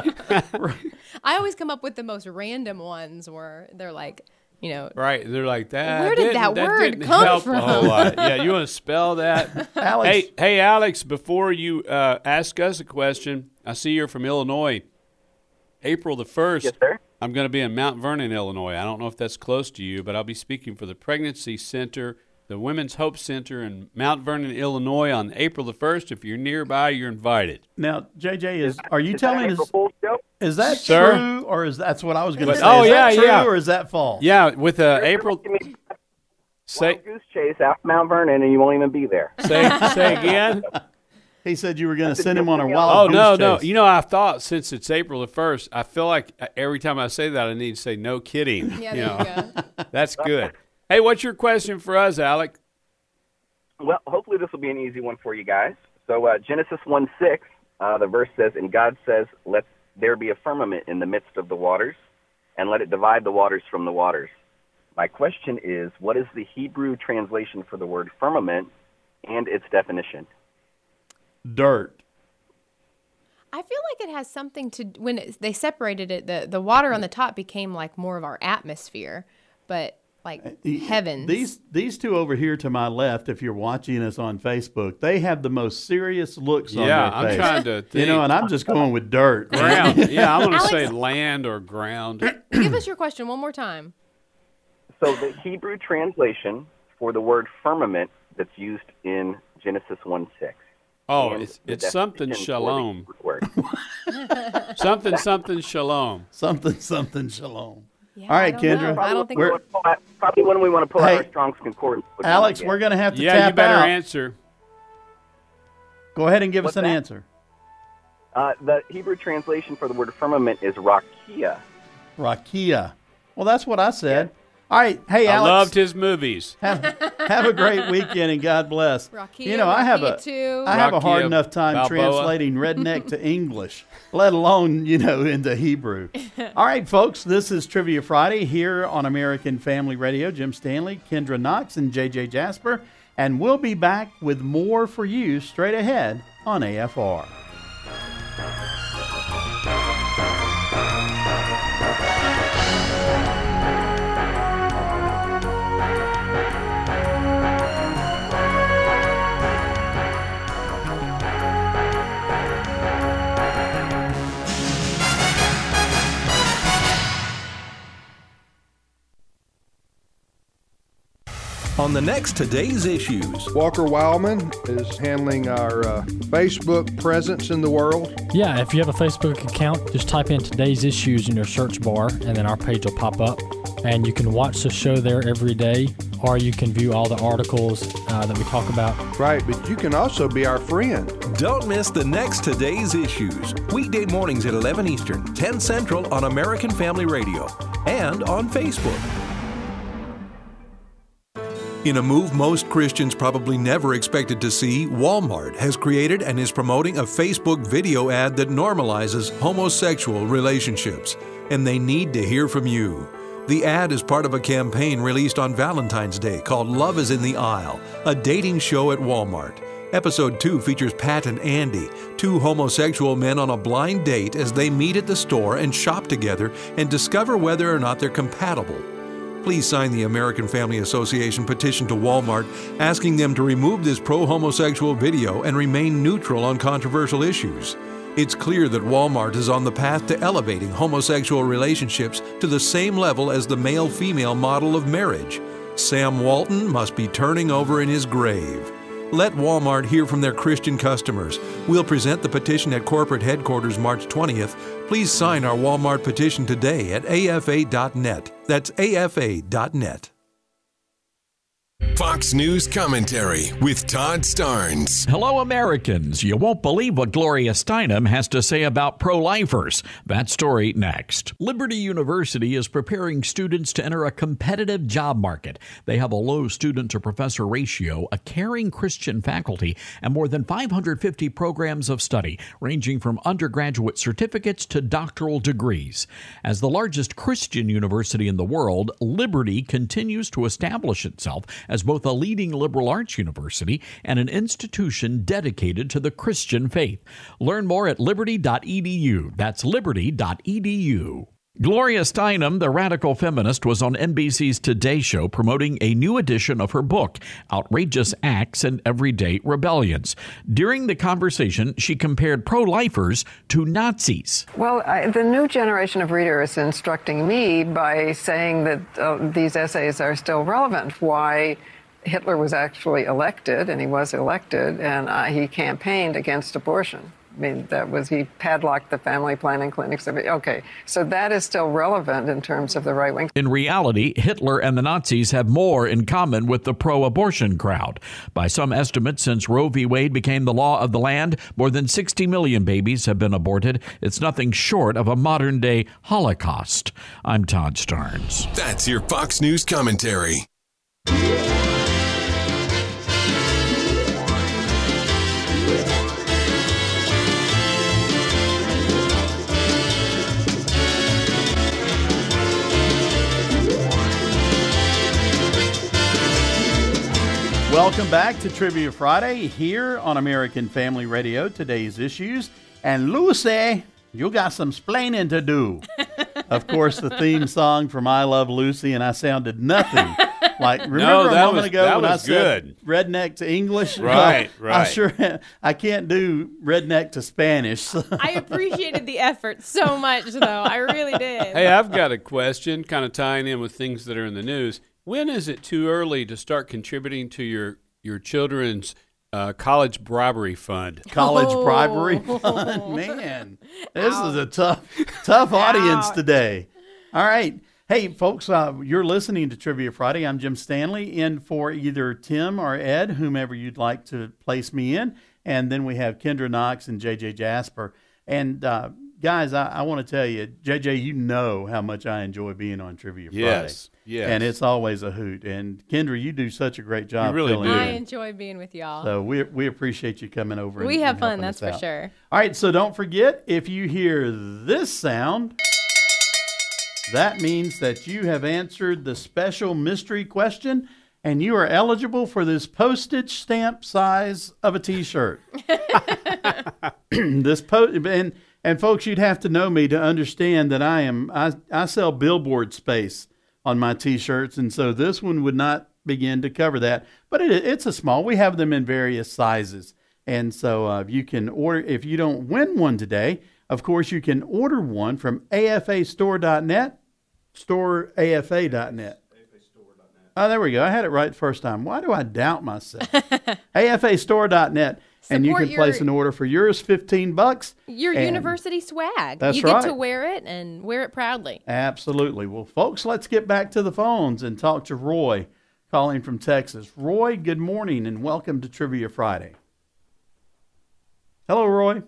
Speaker 6: I always come up with the most random ones where they're like, you know,
Speaker 7: Right, they're like that.
Speaker 6: Where did
Speaker 7: didn't-
Speaker 6: that word
Speaker 7: didn't
Speaker 6: come
Speaker 7: help
Speaker 6: from?
Speaker 7: A whole lot. Yeah, you want to spell that?
Speaker 5: Alex.
Speaker 7: Hey, hey, Alex. Before you uh, ask us a question, I see you're from Illinois. April the first.
Speaker 12: Yes, sir.
Speaker 7: I'm going to be in Mount Vernon, Illinois. I don't know if that's close to you, but I'll be speaking for the Pregnancy Center, the Women's Hope Center in Mount Vernon, Illinois on April the first. If you're nearby, you're invited.
Speaker 5: Now, J J, is are you
Speaker 12: Is that
Speaker 5: telling
Speaker 12: April
Speaker 5: us
Speaker 12: Fool's joke?
Speaker 5: is that
Speaker 7: Sir?
Speaker 5: true or is that's what I was going to
Speaker 7: But-
Speaker 5: say?
Speaker 7: oh,
Speaker 5: is
Speaker 7: yeah,
Speaker 5: that true
Speaker 7: yeah.
Speaker 5: or is that false?
Speaker 7: Yeah, with uh, April. Say,
Speaker 12: Wild goose chase out Mount Vernon, and you won't even be there.
Speaker 7: say, say again.
Speaker 5: He said you were going to
Speaker 12: That's
Speaker 5: send him on a
Speaker 12: a
Speaker 5: wild
Speaker 7: Oh
Speaker 5: goose
Speaker 7: no, no!
Speaker 5: chase.
Speaker 7: You know, I thought since it's April the first, I feel like every time I say that, I need to say "no kidding."
Speaker 6: yeah,
Speaker 7: you
Speaker 6: there
Speaker 7: know,
Speaker 6: you go.
Speaker 7: that's good. Hey, what's your question for us, Alec?
Speaker 12: Well, hopefully this will be an easy one for you guys. So uh, Genesis one six, uh, the verse says, "And God says, let there be a firmament in the midst of the waters, and let it divide the waters from the waters." My question is, what is the Hebrew translation for the word firmament and its definition?
Speaker 5: Dirt.
Speaker 6: I feel like it has something to when it, they separated it. The the water on the top became like more of our atmosphere, but like heavens.
Speaker 5: These these two over here to my left, if you're watching us on Facebook, they have the most serious looks on
Speaker 7: Yeah,
Speaker 5: their
Speaker 7: I'm
Speaker 5: face.
Speaker 7: trying to
Speaker 5: You know,
Speaker 7: think.
Speaker 5: and I'm just going with dirt.
Speaker 7: Ground. Yeah, I'm going to
Speaker 6: Alex-
Speaker 7: say land or ground.
Speaker 6: Give us your question one more time.
Speaker 12: So the Hebrew translation for the word firmament that's used in Genesis one six.
Speaker 7: Oh,
Speaker 12: and
Speaker 7: it's
Speaker 12: the
Speaker 7: it's something
Speaker 12: definition for the
Speaker 7: shalom.
Speaker 12: Hebrew word.
Speaker 7: Something something shalom.
Speaker 5: Something something shalom.
Speaker 6: Yeah,
Speaker 5: All right,
Speaker 6: I don't
Speaker 5: Kendra.
Speaker 6: know. I don't think
Speaker 5: We're-
Speaker 6: we're,
Speaker 12: Probably when we want to pull
Speaker 5: Hey,
Speaker 12: out our Strong's Concordance. which one
Speaker 5: Alex,
Speaker 12: we
Speaker 5: we're
Speaker 12: get.
Speaker 5: going to have to
Speaker 7: Yeah,
Speaker 5: tap
Speaker 7: you better
Speaker 5: out.
Speaker 7: answer.
Speaker 5: Go ahead and give
Speaker 12: What's
Speaker 5: us an
Speaker 12: that?
Speaker 5: answer.
Speaker 12: Uh, the Hebrew translation for the word firmament is rakia.
Speaker 5: Rakia. Well, that's what I said. All right. Hey,
Speaker 7: I
Speaker 5: Alex.
Speaker 7: loved his movies.
Speaker 5: Have, have a great weekend and God bless.
Speaker 6: Rakia,
Speaker 5: you know, I have a
Speaker 6: Rakia too.
Speaker 5: I have a hard
Speaker 7: Rakia
Speaker 5: enough time
Speaker 7: Balboa.
Speaker 5: translating redneck to English, let alone, you know, into Hebrew. All right, folks, this is Trivia Friday here on American Family Radio. Jim Stanley, Kendra Knox, and J J Jasper. And we'll be back with more for you straight ahead on A F R.
Speaker 13: On the next Today's Issues.
Speaker 4: Walker Wildman is handling our uh, Facebook presence in the world.
Speaker 14: Yeah, if you have a Facebook account, just type in Today's Issues in your search bar, and then our page will pop up. And you can watch the show there every day or you can view all the articles uh, that we talk about.
Speaker 4: Right, but you can also be our friend.
Speaker 13: Don't miss the next Today's Issues. Weekday mornings at eleven Eastern, ten Central on American Family Radio and on Facebook. In a move most Christians probably never expected to see, Walmart has created and is promoting a Facebook video ad that normalizes homosexual relationships. And they need to hear from you. The ad is part of a campaign released on Valentine's Day called Love is in the Aisle, a dating show at Walmart. Episode two features Pat and Andy, two homosexual men on a blind date as they meet at the store and shop together and discover whether or not they're compatible. Please sign the American Family Association petition to Walmart asking them to remove this pro-homosexual video and remain neutral on controversial issues. It's clear that Walmart is on the path to elevating homosexual relationships to the same level as the male-female model of marriage. Sam Walton must be turning over in his grave. Let Walmart hear from their Christian customers. We'll present the petition at corporate headquarters March twentieth. Please sign our Walmart petition today at A F A dot net. That's A F A dot net.
Speaker 15: Fox News Commentary with Todd Starnes.
Speaker 16: Hello, Americans. You won't believe what Gloria Steinem has to say about pro-lifers. That story next. Liberty University is preparing students to enter a competitive job market. They have a low student-to-professor ratio, a caring Christian faculty, and more than five hundred fifty programs of study, ranging from undergraduate certificates to doctoral degrees. As the largest Christian university in the world, Liberty continues to establish itself as both a leading liberal arts university and an institution dedicated to the Christian faith. Learn more at liberty dot e d u. That's liberty dot e d u. Gloria Steinem, the radical feminist, was on N B C's Today Show promoting a new edition of her book, Outrageous Acts and Everyday Rebellions. During the conversation, she compared pro-lifers to Nazis.
Speaker 17: Well, I, the new generation of readers is instructing me by saying that uh, these essays are still relevant. Why Hitler was actually elected, and he was elected, and uh, he campaigned against abortion. I mean, that was, he padlocked the family planning clinics. Okay, so that is still relevant in terms of the right wing.
Speaker 16: In reality, Hitler and the Nazis have more in common with the pro-abortion crowd. By some estimates, since Roe v. Wade became the law of the land, more than sixty million babies have been aborted. It's nothing short of a modern-day Holocaust. I'm Todd Starnes.
Speaker 15: That's your Fox News Commentary.
Speaker 5: Welcome back to Trivia Friday here on American Family Radio. Today's issues. And Lucy, you got some splaining to do. Of course, the theme song from I Love Lucy, and I sounded nothing like, remember
Speaker 7: no,
Speaker 5: a moment
Speaker 7: was,
Speaker 5: ago when I
Speaker 7: good.
Speaker 5: said redneck to English?
Speaker 7: Right,
Speaker 5: well,
Speaker 7: right.
Speaker 5: I sure, I can't do redneck to Spanish. So.
Speaker 6: I appreciated the effort so much, though. I really did.
Speaker 7: Hey, I've got a question kind of tying in with things that are in the news. When is it too early to start contributing to your, your children's uh, college bribery fund?
Speaker 5: College
Speaker 6: oh.
Speaker 5: bribery fund? Man, this Ow. is a tough, tough audience Ow. today. All right. Hey, folks, uh, you're listening to Trivia Friday. I'm Jim Stanley, in for either Tim or Ed, whomever you'd like to place me in. And then we have Kendra Knox and J J Jasper. And, uh, guys, I, I want to tell you, J J, you know how much I enjoy being on Trivia Friday.
Speaker 7: Yes, yes.
Speaker 5: And it's always a hoot. And, Kendra, you do such a great job.
Speaker 7: You really
Speaker 5: filling
Speaker 7: do.
Speaker 6: I
Speaker 5: in.
Speaker 6: enjoy being with y'all.
Speaker 5: So we we appreciate you coming over.
Speaker 6: We
Speaker 5: and,
Speaker 6: have
Speaker 5: and
Speaker 6: fun,
Speaker 5: helping
Speaker 6: that's
Speaker 5: us
Speaker 6: for
Speaker 5: out.
Speaker 6: sure.
Speaker 5: All right, so don't forget, if you hear this sound, that means that you have answered the special mystery question, and you are eligible for this postage stamp size of a T-shirt. This po- and and folks, you'd have to know me to understand that I am I I sell billboard space on my T-shirts, and so this one would not begin to cover that. But it, it's a small. We have them in various sizes, and so uh, you can order. If you don't win one today, of course, you can order one from A F A store dot net. store A F A dot net. Oh, there we go. I had it right the first time. Why do I doubt myself? A F A store dot net. And you can
Speaker 6: your,
Speaker 5: place an order for yours, fifteen bucks.
Speaker 6: Your university swag.
Speaker 5: That's
Speaker 6: you get
Speaker 5: right.
Speaker 6: to wear it and wear it proudly.
Speaker 5: Absolutely. Well, folks, let's get back to the phones and talk to Roy, calling from Texas. Roy, good morning and welcome to Trivia Friday. Hello, Roy.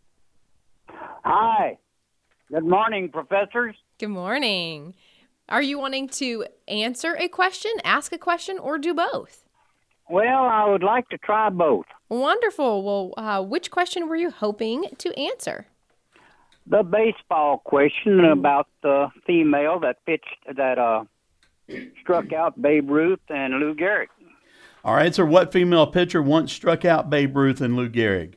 Speaker 18: Hi. Good morning, professors.
Speaker 6: Good morning. Are you wanting to answer a question, ask a question, or do both?
Speaker 18: Well, I would like to try both.
Speaker 6: Wonderful. Well, uh, which question were you hoping to answer?
Speaker 18: The baseball question about the female that pitched, that uh, struck out Babe Ruth and Lou Gehrig.
Speaker 5: All right, so what female pitcher once struck out Babe Ruth and Lou Gehrig?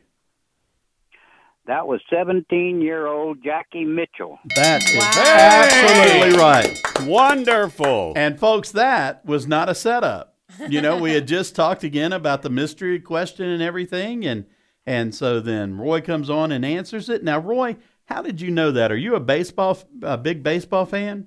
Speaker 18: That was seventeen-year-old Jackie Mitchell.
Speaker 5: That is absolutely right.
Speaker 7: Wonderful.
Speaker 5: And folks, that was not a setup. You know, we had just talked again about the mystery question and everything, and and so then Roy comes on and answers it. Now, Roy, how did you know that? Are you a baseball, a big baseball fan?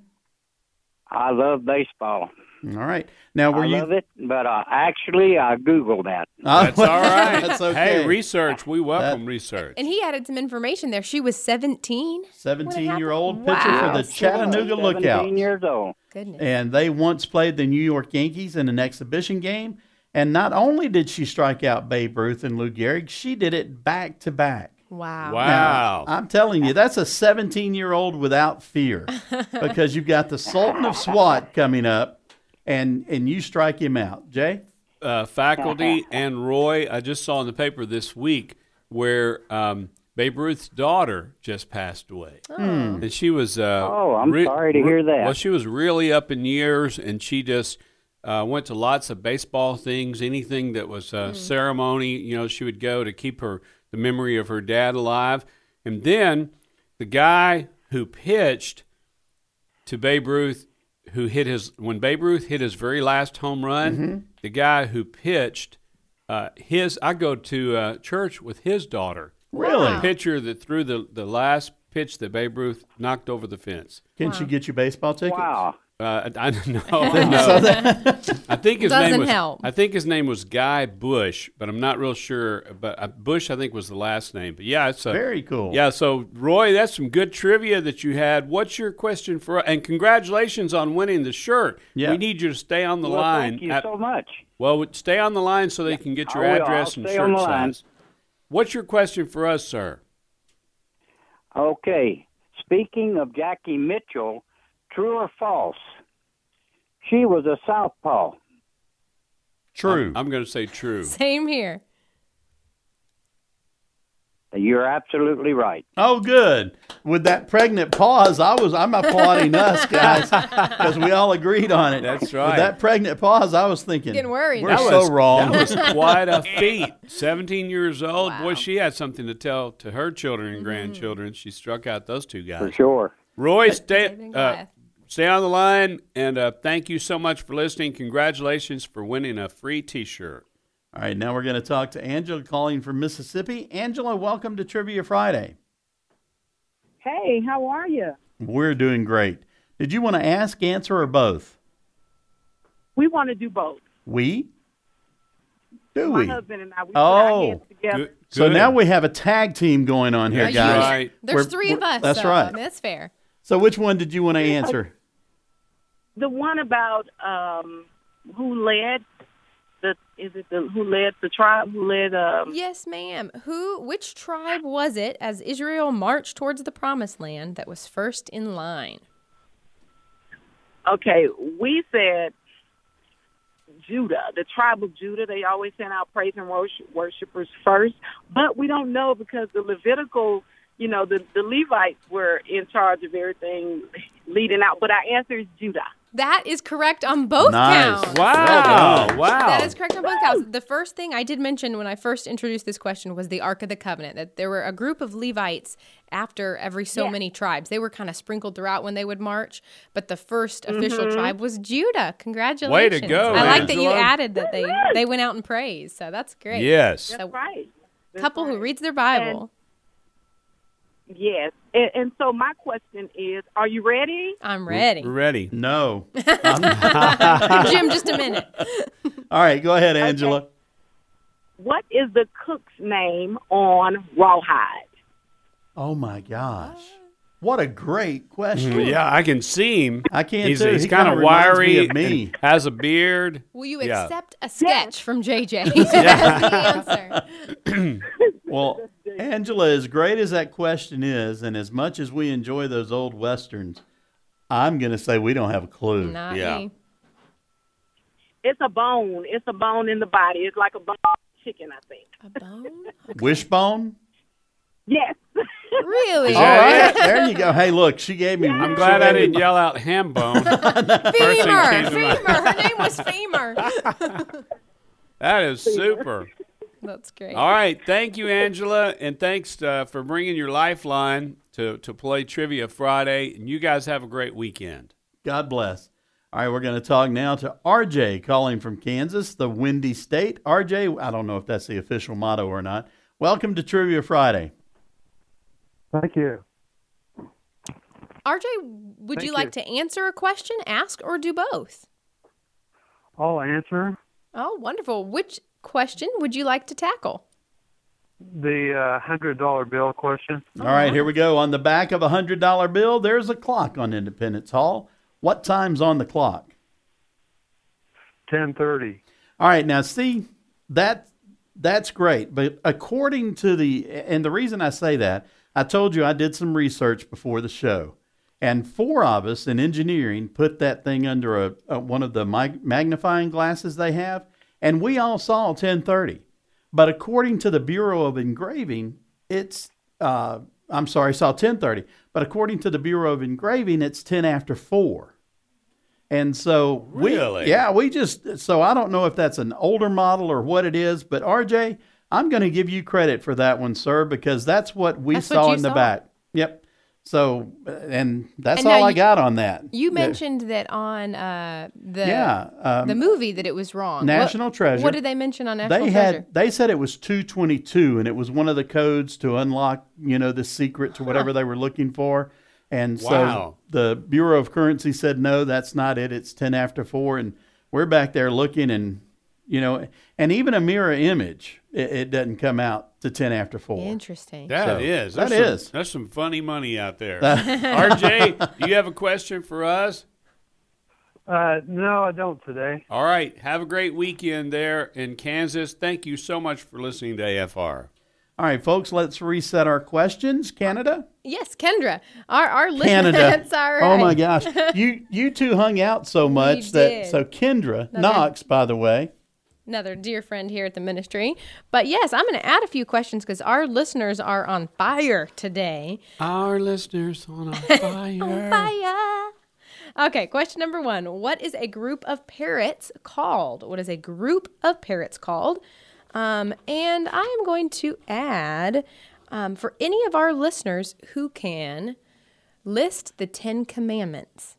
Speaker 18: I love baseball.
Speaker 5: All right. Now, were
Speaker 18: I
Speaker 5: you?
Speaker 18: love it, but uh, actually, I Googled that.
Speaker 7: That's all right.
Speaker 5: That's okay.
Speaker 7: Hey, research. We welcome that, research.
Speaker 6: And he added some information there. She was seventeen.
Speaker 5: seventeen-year-old
Speaker 6: Wow.
Speaker 5: pitcher for the Chattanooga Lookout.
Speaker 18: seventeen years old.
Speaker 6: Goodness.
Speaker 5: And they once played the New York Yankees in an exhibition game. And not only did she strike out Babe Ruth and Lou Gehrig, she did it back to back.
Speaker 6: Wow.
Speaker 7: Wow.
Speaker 5: Now, I'm telling you, that's a seventeen-year-old without fear because you've got the Sultan of SWAT coming up, and, and you strike him out. Jay?
Speaker 7: Uh, faculty and Roy, I just saw in the paper this week where um, Babe Ruth's daughter just passed away.
Speaker 6: Oh.
Speaker 5: Hmm.
Speaker 7: And she was... Uh,
Speaker 18: Oh, I'm sorry to hear that.
Speaker 7: Well, she was really up in years, and she just uh, went to lots of baseball things, anything that was uh, ceremony, you know, she would go to keep her the memory of her dad alive. And then the guy who pitched to Babe Ruth, who hit his, when Babe Ruth hit his very last home run,
Speaker 5: Mm-hmm.
Speaker 7: the guy who pitched uh, his, I go to uh, church with his daughter.
Speaker 5: Really?
Speaker 7: The pitcher that threw the, the last pitch that Babe Ruth knocked over the fence.
Speaker 5: Can she get you baseball tickets?
Speaker 18: Wow.
Speaker 7: Uh, I don't know.
Speaker 5: So
Speaker 7: no.
Speaker 5: that-
Speaker 7: I think his
Speaker 6: Doesn't
Speaker 7: name was.
Speaker 6: help.
Speaker 7: I think his name was Guy Bush, but I'm not real sure. But uh, Bush, I think, was the last name. But yeah, it's a,
Speaker 5: Very cool.
Speaker 7: Yeah. So Roy, that's some good trivia that you had. What's your question for? And congratulations on winning the shirt.
Speaker 5: Yeah.
Speaker 7: We need you to stay on the
Speaker 18: Well,
Speaker 7: line.
Speaker 18: thank you
Speaker 7: at-
Speaker 18: so much.
Speaker 7: well, stay on the line so they can get your
Speaker 18: I will.
Speaker 7: address
Speaker 18: I'll
Speaker 7: and
Speaker 18: stay on
Speaker 7: shirt
Speaker 18: the line.
Speaker 7: size. What's your question for us, sir?
Speaker 18: Okay. Speaking of Jackie Mitchell, true or false? She was a southpaw.
Speaker 5: True.
Speaker 7: I'm, I'm going to say true.
Speaker 6: Same here.
Speaker 18: You're absolutely right.
Speaker 5: Oh, good. With that pregnant pause, I was I'm applauding us guys because we all agreed on it.
Speaker 7: That's
Speaker 5: With
Speaker 7: right.
Speaker 5: that pregnant pause, I was thinking
Speaker 6: Getting worried.
Speaker 5: we're
Speaker 7: That
Speaker 5: so
Speaker 7: was-
Speaker 5: wrong.
Speaker 7: That was quite a feat. seventeen years old.
Speaker 6: Wow.
Speaker 7: Boy, she had something to tell to her children and grandchildren. She struck out those two guys.
Speaker 18: For sure.
Speaker 7: Roy, stay,
Speaker 6: David and
Speaker 7: uh,
Speaker 6: Goliath.
Speaker 7: stay on the line, and uh, thank you so much for listening. Congratulations for winning a free T-shirt.
Speaker 5: All right, now we're going to talk to Angela calling from Mississippi. Angela, welcome to Trivia Friday.
Speaker 19: Hey, how are you?
Speaker 5: We're doing great. Did you want to ask, answer, or both?
Speaker 19: We want to do both.
Speaker 5: We? Do
Speaker 19: My
Speaker 5: we?
Speaker 19: husband and I, we put our
Speaker 5: Oh,
Speaker 19: hands together.
Speaker 7: Good.
Speaker 5: so now we have a tag team going on here,
Speaker 7: That's
Speaker 5: guys.
Speaker 7: right.
Speaker 6: There's
Speaker 5: We're-
Speaker 6: three of
Speaker 5: we're-
Speaker 6: us.
Speaker 5: That's
Speaker 6: so,
Speaker 5: right.
Speaker 6: I mean, that's fair.
Speaker 5: So which one did you want to answer?
Speaker 19: The one about um, who led the is it the who led the tribe? Who led? Um,
Speaker 6: Yes, ma'am. Who? Which tribe was it as Israel marched towards the Promised Land that was first in line?
Speaker 19: Okay, we said Judah, the tribe of Judah. They always send out praise and worship, worshipers first, but we don't know because the Levitical, you know, the, the Levites were in charge of everything leading out. But our answer is Judah.
Speaker 6: That is correct on both
Speaker 5: Nice.
Speaker 6: counts.
Speaker 7: Wow. Wow.
Speaker 6: That is correct on both counts. The first thing I did mention when I first introduced this question was the Ark of the Covenant, that there were a group of Levites after every so
Speaker 19: Yeah.
Speaker 6: many tribes. They were kind of sprinkled throughout when they would march, but the first official tribe was Judah. Congratulations.
Speaker 7: Way to go,
Speaker 6: I like that you
Speaker 7: Angela.
Speaker 6: added that they, they went out and praised, so that's great.
Speaker 7: Yes.
Speaker 6: So,
Speaker 19: That's right. That's
Speaker 6: couple
Speaker 19: right.
Speaker 6: who reads their Bible.
Speaker 19: Yes, and, and so my question is, are you ready?
Speaker 6: I'm ready.
Speaker 7: We're ready.
Speaker 5: No.
Speaker 6: Give Jim just a minute.
Speaker 5: All right, go ahead, Angela.
Speaker 19: What is the cook's name on Rawhide?
Speaker 5: Oh my gosh. What a great question.
Speaker 7: Mm, yeah, I can see him.
Speaker 5: I can
Speaker 7: he's,
Speaker 5: too.
Speaker 7: He's
Speaker 5: He
Speaker 7: kind
Speaker 5: kinda
Speaker 7: of
Speaker 5: reminds me
Speaker 7: wiry
Speaker 5: of me.
Speaker 7: and has a beard.
Speaker 6: Will you
Speaker 7: Yeah.
Speaker 6: accept a sketch from J J as the answer?
Speaker 5: Well, Angela, as great as that question is, and as much as we enjoy those old westerns, I'm going to say we don't have a clue.
Speaker 6: Not
Speaker 7: Yeah.
Speaker 6: me.
Speaker 19: It's a bone. It's a bone in the body. It's like a bone chicken, I think.
Speaker 6: A bone?
Speaker 5: Wishbone?
Speaker 19: Yes.
Speaker 6: Really?
Speaker 5: All right, there you go. Hey, look, she gave me.
Speaker 7: I'm glad I didn't yell out ham bone. First thing
Speaker 6: Femur.
Speaker 7: came to
Speaker 6: Femur.
Speaker 7: mind.
Speaker 6: Her name was Femur.
Speaker 7: That is super.
Speaker 6: That's great.
Speaker 7: All right. Thank you, Angela. And thanks uh, for bringing your lifeline to, to play Trivia Friday. And you guys have a great weekend.
Speaker 5: God bless. All right, we're going to talk now to R J calling from Kansas, the Windy State. R J, I don't know if that's the official motto or not. Welcome to Trivia Friday.
Speaker 9: Thank you.
Speaker 6: R J, would
Speaker 9: Thank
Speaker 6: you like
Speaker 9: you.
Speaker 6: to answer a question, ask, or do both?
Speaker 9: I'll answer
Speaker 6: Oh, wonderful. Which question would you like to tackle?
Speaker 9: the uh, hundred dollar bill question.
Speaker 5: All right, here we go. On the back of a one hundred dollar bill, there's a clock on Independence Hall. What time's on the clock?
Speaker 9: Ten thirty.
Speaker 5: All right, now see, that that's great. But according to the, and the reason I say that, I told you I did some research before the show. And four of us in engineering put that thing under a, a one of the mag- magnifying glasses they have, and we all saw ten thirty. But according to the Bureau of Engraving, it's, uh, I'm sorry, saw ten thirty. But according to the Bureau of Engraving, it's ten after four. And so we,
Speaker 7: Really?
Speaker 5: yeah, we just, so I don't know if that's an older model or what it is, but R J, I'm going to give you credit for that one, sir, because that's what we
Speaker 6: That's what
Speaker 5: saw
Speaker 6: you
Speaker 5: in the
Speaker 6: saw.
Speaker 5: back. Yep. So, uh, and that's
Speaker 6: And now
Speaker 5: all I
Speaker 6: you-
Speaker 5: got on that.
Speaker 6: You
Speaker 5: Yeah.
Speaker 6: mentioned that on uh, the
Speaker 5: Yeah, um,
Speaker 6: the movie that it was wrong.
Speaker 5: National
Speaker 6: what,
Speaker 5: Treasure.
Speaker 6: What did they mention on National
Speaker 5: They
Speaker 6: Treasure?
Speaker 5: had they said it was two twenty-two, and it was one of the codes to unlock, you know, the secret to whatever they were looking for. And so
Speaker 7: Wow.
Speaker 5: the Bureau of Currency said, no, that's not it. It's ten after four. And we're back there looking, and, you know, and even a mirror image, it, it doesn't come out to ten after four.
Speaker 6: Interesting.
Speaker 7: That
Speaker 5: So,
Speaker 7: is.
Speaker 5: that
Speaker 7: There's some,
Speaker 5: is.
Speaker 7: That's some funny money out there. R J, do you have a question for us?
Speaker 9: Uh, no, I don't today.
Speaker 7: All right. Have a great weekend there in Kansas. Thank you so much for listening to A F R.
Speaker 5: All right, folks, let's reset our questions. Canada?
Speaker 6: Yes, Kendra. Our our listeners.
Speaker 5: Canada.
Speaker 6: That's all right.
Speaker 5: Oh, my gosh. You you two hung out so much that,
Speaker 6: did.
Speaker 5: so Kendra
Speaker 6: Another-
Speaker 5: Knox, by the way,
Speaker 6: Another dear friend here at the ministry. But yes, I'm going to add a few questions because our listeners are on fire today.
Speaker 7: Our listeners on fire.
Speaker 6: On fire. Okay, question number one. What is a group of parrots called? What is a group of parrots called? Um, and I am going to add, um, for any of our listeners who can list the Ten Commandments.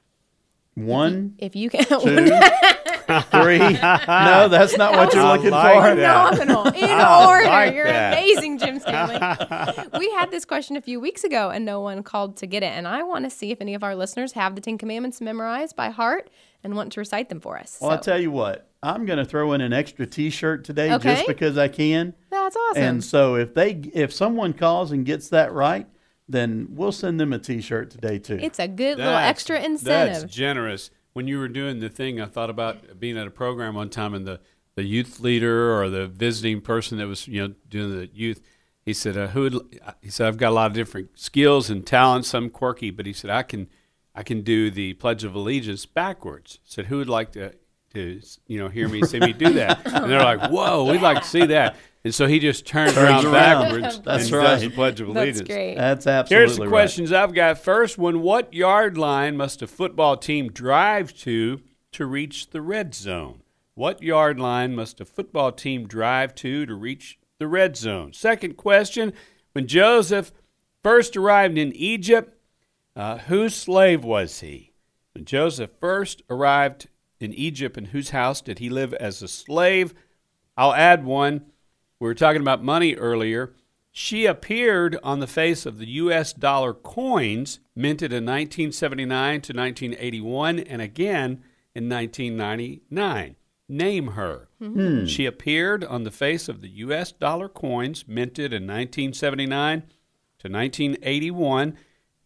Speaker 5: one,
Speaker 6: If you can.
Speaker 5: two, three. No, that's not what you're
Speaker 7: I
Speaker 5: looking
Speaker 7: like
Speaker 5: for.
Speaker 7: that.
Speaker 6: Phenomenal. In
Speaker 7: I
Speaker 6: order.
Speaker 7: like
Speaker 6: You're
Speaker 7: that.
Speaker 6: amazing, Jim Stanley. We had this question a few weeks ago and no one called to get it. And I want to see if any of our listeners have the Ten Commandments memorized by heart and want to recite them for us.
Speaker 5: Well,
Speaker 6: So,
Speaker 5: I'll tell you what. I'm going to throw in an extra T-shirt today
Speaker 6: Okay.
Speaker 5: just because I can.
Speaker 6: that's awesome.
Speaker 5: And so if they, if someone calls and gets that right, then we'll send them a T-shirt today too.
Speaker 6: It's a good little
Speaker 7: That's-
Speaker 6: extra incentive.
Speaker 7: That's generous. When you were doing the thing, I thought about being at a program one time, and the, the youth leader or the visiting person that was, you know, doing the youth, he said, uh, "Who?" Would, he said, "I've got a lot of different skills and talents, some quirky, but he said I can, I can do the Pledge of Allegiance backwards." He said, "Who would like to, to, you know, hear me see me do that?" And they're like, "Whoa, we'd like to see that." And so he just turns
Speaker 5: Turns
Speaker 7: around,
Speaker 5: around.
Speaker 7: backwards
Speaker 5: That's
Speaker 7: and
Speaker 5: right.
Speaker 7: does the Pledge of
Speaker 6: That's
Speaker 7: Allegiance.
Speaker 6: great.
Speaker 5: That's absolutely
Speaker 7: Here's the
Speaker 5: right.
Speaker 7: questions I've got. First one, what yard line must a football team drive to to reach the red zone? What yard line must a football team drive to to reach the red zone? Second question, when Joseph first arrived in Egypt, uh, whose slave was he? When Joseph first arrived in Egypt, in whose house did he live as a slave? I'll add one. We were talking about money earlier. She appeared on the face of the U S dollar coins minted in nineteen seventy-nine to nineteen eighty-one and again in nineteen ninety-nine. Name her.
Speaker 5: Hmm.
Speaker 7: She appeared on the face of the U S dollar coins minted in nineteen seventy-nine to nineteen eighty-one.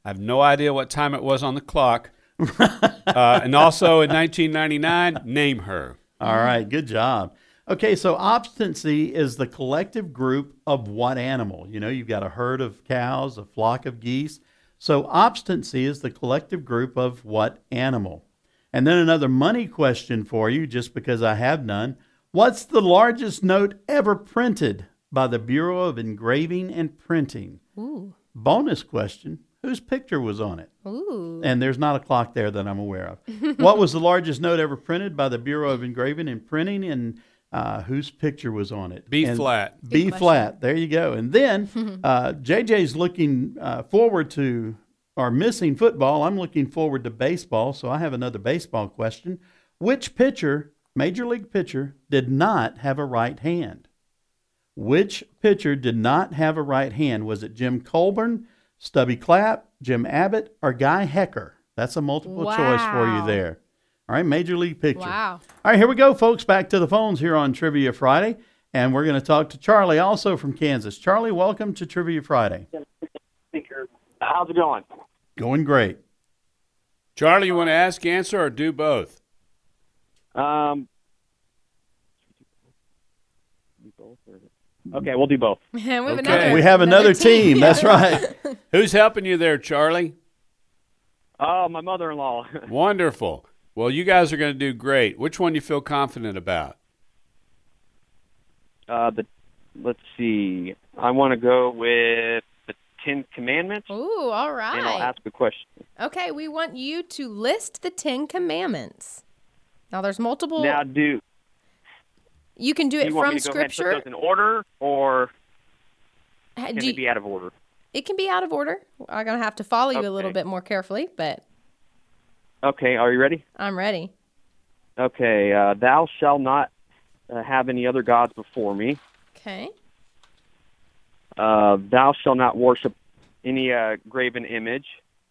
Speaker 7: I have no idea what time it was on the clock. uh, and also in nineteen ninety-nine, name her.
Speaker 5: All right, good job. Okay, so obstinacy is the collective group of what animal? You know, you've got a herd of cows, a flock of geese. So obstinacy is the collective group of what animal? And then another money question for you, just because I have none. What's the largest note ever printed by the Bureau of Engraving and Printing?
Speaker 6: Ooh.
Speaker 5: Bonus question, whose picture was on it?
Speaker 6: Ooh.
Speaker 5: And there's not a clock there that I'm aware of. What was the largest note ever printed by the Bureau of Engraving and Printing, and uh, whose picture was on it?
Speaker 7: B
Speaker 5: and
Speaker 7: flat.
Speaker 5: B flat. There you go. And then uh, J J's looking uh, forward to, or missing football. I'm looking forward to baseball, so I have another baseball question. Which pitcher, Major League pitcher, did not have a right hand? Which pitcher did not have a right hand? Was it Jim Colburn, Stubby Clapp, Jim Abbott, or Guy Hecker? That's a multiple
Speaker 6: Wow.
Speaker 5: choice for you there. All right, Major League pitcher.
Speaker 6: Wow.
Speaker 5: All right, here we go, folks. Back to the phones here on Trivia Friday. And we're going to talk to Charlie, also from Kansas. Charlie, welcome to Trivia Friday.
Speaker 20: How's it going?
Speaker 5: Going great.
Speaker 7: Charlie, you want to ask, answer, or do both?
Speaker 20: Um. Okay, we'll do both.
Speaker 6: we have
Speaker 7: Okay.
Speaker 6: another,
Speaker 5: We have another team. That's right.
Speaker 7: Who's helping you there, Charlie?
Speaker 20: Oh, my mother-in-law.
Speaker 7: Wonderful. Well, you guys are going to do great. Which one do you feel confident about?
Speaker 20: Uh, the let's see. I want to go with the Ten Commandments.
Speaker 6: Ooh, all right.
Speaker 20: And I'll ask a question.
Speaker 6: Okay, we want you to list the Ten Commandments. Now, there's multiple.
Speaker 20: Now, do
Speaker 6: you can do
Speaker 20: do
Speaker 6: it
Speaker 20: you want
Speaker 6: from
Speaker 20: me to go ahead and
Speaker 6: Scripture.
Speaker 20: put those in order, or
Speaker 6: Ha-
Speaker 20: can
Speaker 6: do
Speaker 20: they
Speaker 6: you-
Speaker 20: be out of order?
Speaker 6: It can be out of order. I'm going to have to follow you a little
Speaker 20: Okay.
Speaker 6: bit more carefully, but
Speaker 20: Okay, are you ready?
Speaker 6: I'm ready.
Speaker 20: Okay, uh, thou shalt not uh, have any other gods before me.
Speaker 6: Okay.
Speaker 20: Uh, thou shalt not worship any uh, graven image.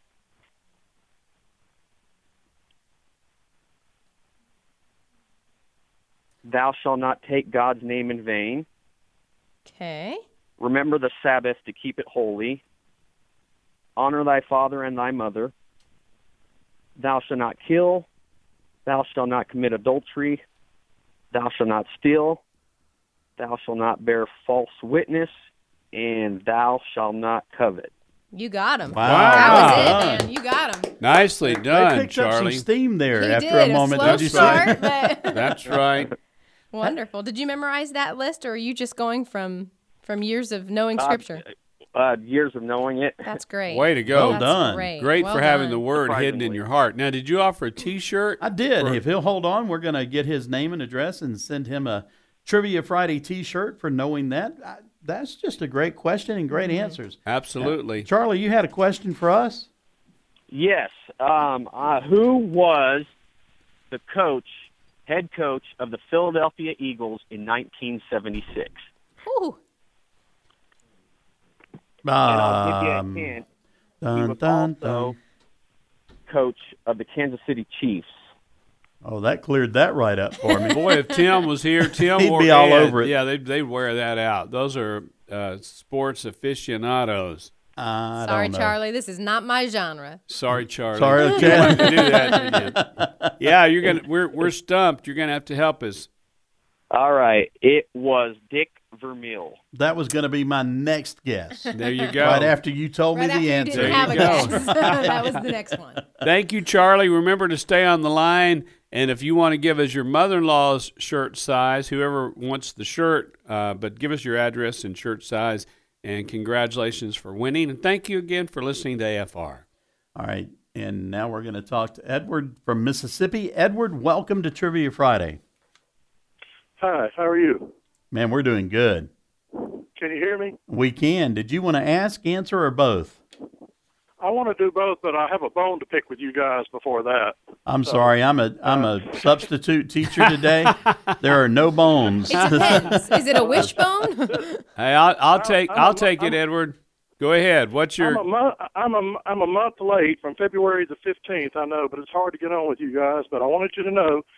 Speaker 20: Thou shalt not take God's name in vain.
Speaker 6: Okay.
Speaker 20: Remember the Sabbath to keep it holy. Honor thy father and thy mother. Thou shalt not kill. Thou shalt not commit adultery. Thou shalt not steal. Thou shalt not bear false witness. And thou shalt not covet.
Speaker 6: You got him.
Speaker 5: Wow.
Speaker 6: That
Speaker 5: Wow.
Speaker 6: was it,
Speaker 5: Done.
Speaker 6: man. You got him.
Speaker 7: Nicely
Speaker 5: They
Speaker 7: done,
Speaker 5: picked up
Speaker 7: Charlie.
Speaker 5: some steam there
Speaker 6: He
Speaker 5: after
Speaker 6: did,
Speaker 5: a
Speaker 6: a
Speaker 5: moment.
Speaker 6: slow
Speaker 5: Did you
Speaker 6: start,
Speaker 5: see?
Speaker 6: but
Speaker 7: That's right.
Speaker 6: wonderful. Did you memorize that list, or are you just going from from years of knowing
Speaker 20: Uh,
Speaker 6: Scripture?
Speaker 20: Uh, years of knowing it.
Speaker 6: That's great.
Speaker 7: Way to go.
Speaker 5: Well done.
Speaker 6: Great.
Speaker 7: Great
Speaker 6: Well
Speaker 7: for having
Speaker 6: done.
Speaker 7: the word hidden in your heart. Now, did you offer a T-shirt?
Speaker 5: I did.
Speaker 7: For-
Speaker 5: If he'll hold on, we're going to get his name and address and send him a Trivia Friday T-shirt for knowing that. I, that's just a great question and great answers.
Speaker 7: Absolutely.
Speaker 5: Uh, Charlie, you had a question for us?
Speaker 20: Yes. Um, uh, who was the coach, head coach of the Philadelphia Eagles in nineteen seventy-six?
Speaker 6: Ooh.
Speaker 20: And I'll give you
Speaker 5: Um,
Speaker 20: a hint. he
Speaker 5: dun,
Speaker 20: was
Speaker 5: dun,
Speaker 20: also
Speaker 5: dun.
Speaker 20: coach of the Kansas City Chiefs.
Speaker 5: Oh, that cleared that right up for me.
Speaker 7: Boy, if Tim was here, Tim
Speaker 5: He'd
Speaker 7: wore-
Speaker 5: be all
Speaker 7: yeah,
Speaker 5: over it.
Speaker 7: Yeah, they'd, they'd wear that out. Those are uh, sports aficionados.
Speaker 5: I
Speaker 6: Sorry,
Speaker 5: don't know.
Speaker 6: Charlie. This is not my genre.
Speaker 7: Sorry, Charlie.
Speaker 5: Sorry,
Speaker 7: You
Speaker 5: okay.
Speaker 7: have to do that, didn't you? Yeah, you're gonna. We're we're stumped. You're gonna have to help us.
Speaker 20: All right. It was Dick Vermeil.
Speaker 5: That was going to be my next guess.
Speaker 7: There you go.
Speaker 5: Right after you told
Speaker 6: Right
Speaker 5: me
Speaker 6: after
Speaker 5: the
Speaker 6: you
Speaker 5: answer.
Speaker 6: didn't have a
Speaker 7: There you
Speaker 6: guess.
Speaker 7: go.
Speaker 6: That was the next one.
Speaker 7: Thank you, Charlie. Remember to stay on the line. And if you want to give us your mother-in-law's shirt size, whoever wants the shirt, uh, but give us your address and shirt size. And congratulations for winning. And thank you again for listening to A F R.
Speaker 5: All right. And now we're going to talk to Edward from Mississippi. Edward, welcome to Trivia Friday.
Speaker 10: Hi, how are you?
Speaker 5: Man, we're doing good.
Speaker 10: Can you hear me?
Speaker 5: We can. Did you want to ask, answer, or both?
Speaker 10: I want to do both, but I have a bone to pick with you guys before that.
Speaker 5: I'm sorry. I'm a I'm a substitute teacher today. There are no bones.
Speaker 6: It depends. Is it a wishbone?
Speaker 7: Hey, I'll, I'll take
Speaker 10: I'm
Speaker 7: I'll
Speaker 10: a-
Speaker 7: take it,
Speaker 10: I'm-
Speaker 7: Edward. Go ahead. What's your?
Speaker 10: I'm a month. I'm a I'm a month late from February the fifteenth. I know, but it's hard to get on with you guys. But I wanted you to know